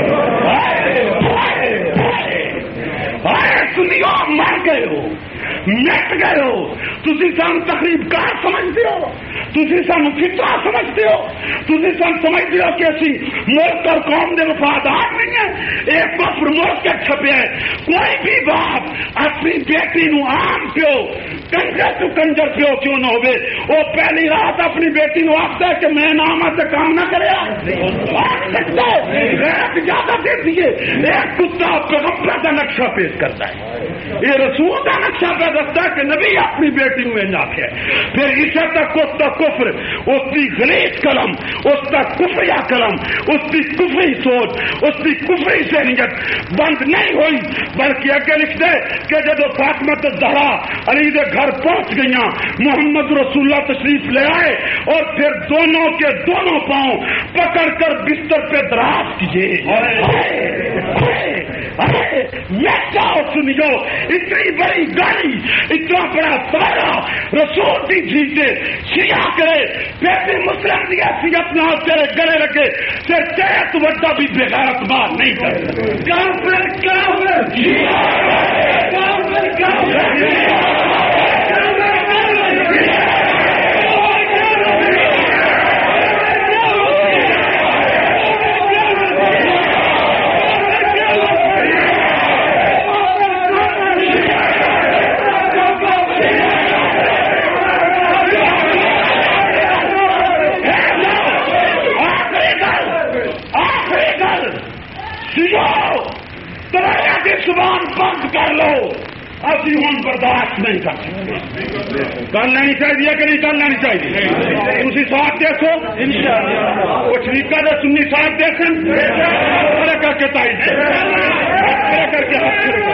سنیو مر گئے ہو مٹ گئے ہو تسی سان تقریب کار سمجھتے ہو تسی سان فطرہ سمجھتے ہو تسی سان سمجھتے ہو کہ اسی ملک اور قوم دے وفادار نہیں ہے ایک کفر ملک کے چھپے ہے کوئی بھی باپ اپنی بیٹی نو عام پیو کنجر تو کنجر پیو کیوں نہ ہوئے وہ پہلی رات اپنی بیٹی نو آختا ہے کہ میں نام سے کام نہ کرے آخ سکتا ہے غیرت زیادہ دے دیے ایک کتا پیغمبر کا نقشہ پیش کرتا ہے یہ رسول کا نقشہ پیش کرتا ہے کہ نبی اپنی بیٹی نو آخے پھر اسے تک اس کا کفر اس کی غلیظ قلم اس کا کفریہ قلم اس کی کفری سوچ اس کی کفری ذہنیت بند نہیں ہوئی بلکہ اگے لکھ دے کہ جب فاطمہ الزہرا علی دے گھر پہنچ گئی محمد رسول اللہ تشریف لے آئے اور پھر دونوں کے دونوں پاؤں پکڑ کر بستر پہ دراز کیے میں چاہو سنیو اتنی بڑی گالی اتنا بڑا سارا رسول کی جیتے شیعہ کرے پھر بھی مسلم دی حیثیت نہ تیرے گلے رکھے پھر تیرے تو بڑا بھی بغیرت بات نہیں کرے کافر کافر کافر کافر زبان بند کر لو ابھی ہم برداشت نہیں کر سکتے کر لینی چاہیے کہ نہیں کر لینی چاہیے اسی ساتھ دیکھو وہ شریقہ دے سنی ساتھ دیکھیں کھڑے کر کے تائید کھڑے کر کے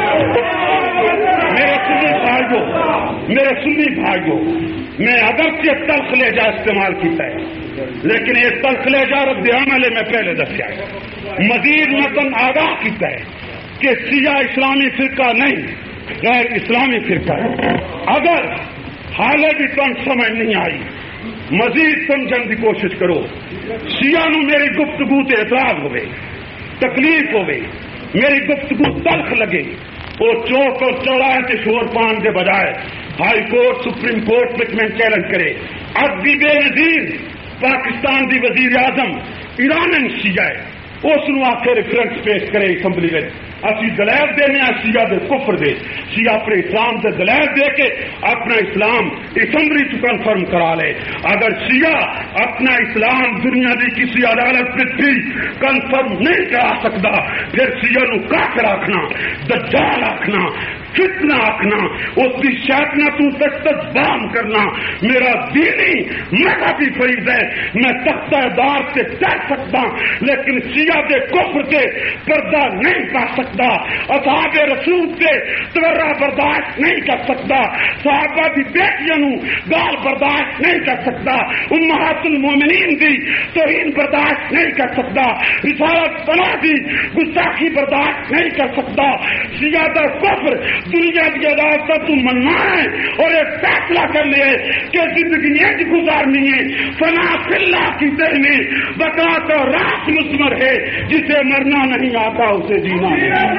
میرے سنی بھائیوں میں اگرچہ تلخ لے جا استعمال کیتا ہے لیکن یہ تلخ لے جا رب عملے میں پہلے دسیا ہے مزید متن آگاہ کیتا ہے کہ شیعہ اسلامی فرقہ نہیں غیر اسلامی فرقہ ہے اگر حالے بھی تم سمجھ نہیں آئی مزید سمجھنے کی کوشش کرو شیعہ نو میری گفتگو تے اعتراض ہوئے تکلیف ہوئے میری گفتگو تلخ لگے وہ چوک اور چوراہے کے شور پان کے بجائے ہائی کورٹ سپریم کورٹ تک میں چیلنج کرے اب بھی بے نظیر پاکستان دی وزیر اعظم ایران شیعہ ہے اس نو آخر ریفرنس پیش کرے اسمبلی میں اسی دلائل دینے شیعہ دے کفر دے شیعہ اپنے اسلام دے دلائل دے کے اپنا اسلام اسمبلی سے کنفرم کرا لے اگر شیعہ اپنا اسلام دنیا کی کسی عدالت میں بھی کنفرم نہیں کرا سکتا پھر شیعہ نو کافر آکھنا دجال آکھنا فتنہ آکھنا اس کی شیطنہ تو تستبام کرنا میرا دینی مذہبی فریض ہے. میں تختہ دار سے ڈر سکتا لیکن شیعہ دے کفر سے پردہ نہیں پا سکتا. اصحاب رسول سے تورا برداشت نہیں کر سکتا. صحابہ دی بیٹیاں گال برداشت نہیں کر سکتا. امہات المومنین دی توہین برداشت نہیں کر سکتا. رسالت پناہ دی گستاخی برداشت نہیں کر سکتا. شیعہ دا کفر دنیا کی عدالت تو مننا ہے اور ایک فیصلہ کر لیے کہ زندگی ایک گزارنی ہے. فنا فی اللہ کی دل میں بقا تو رات مسمر ہے. جسے مرنا نہیں آتا اسے جینا ہے.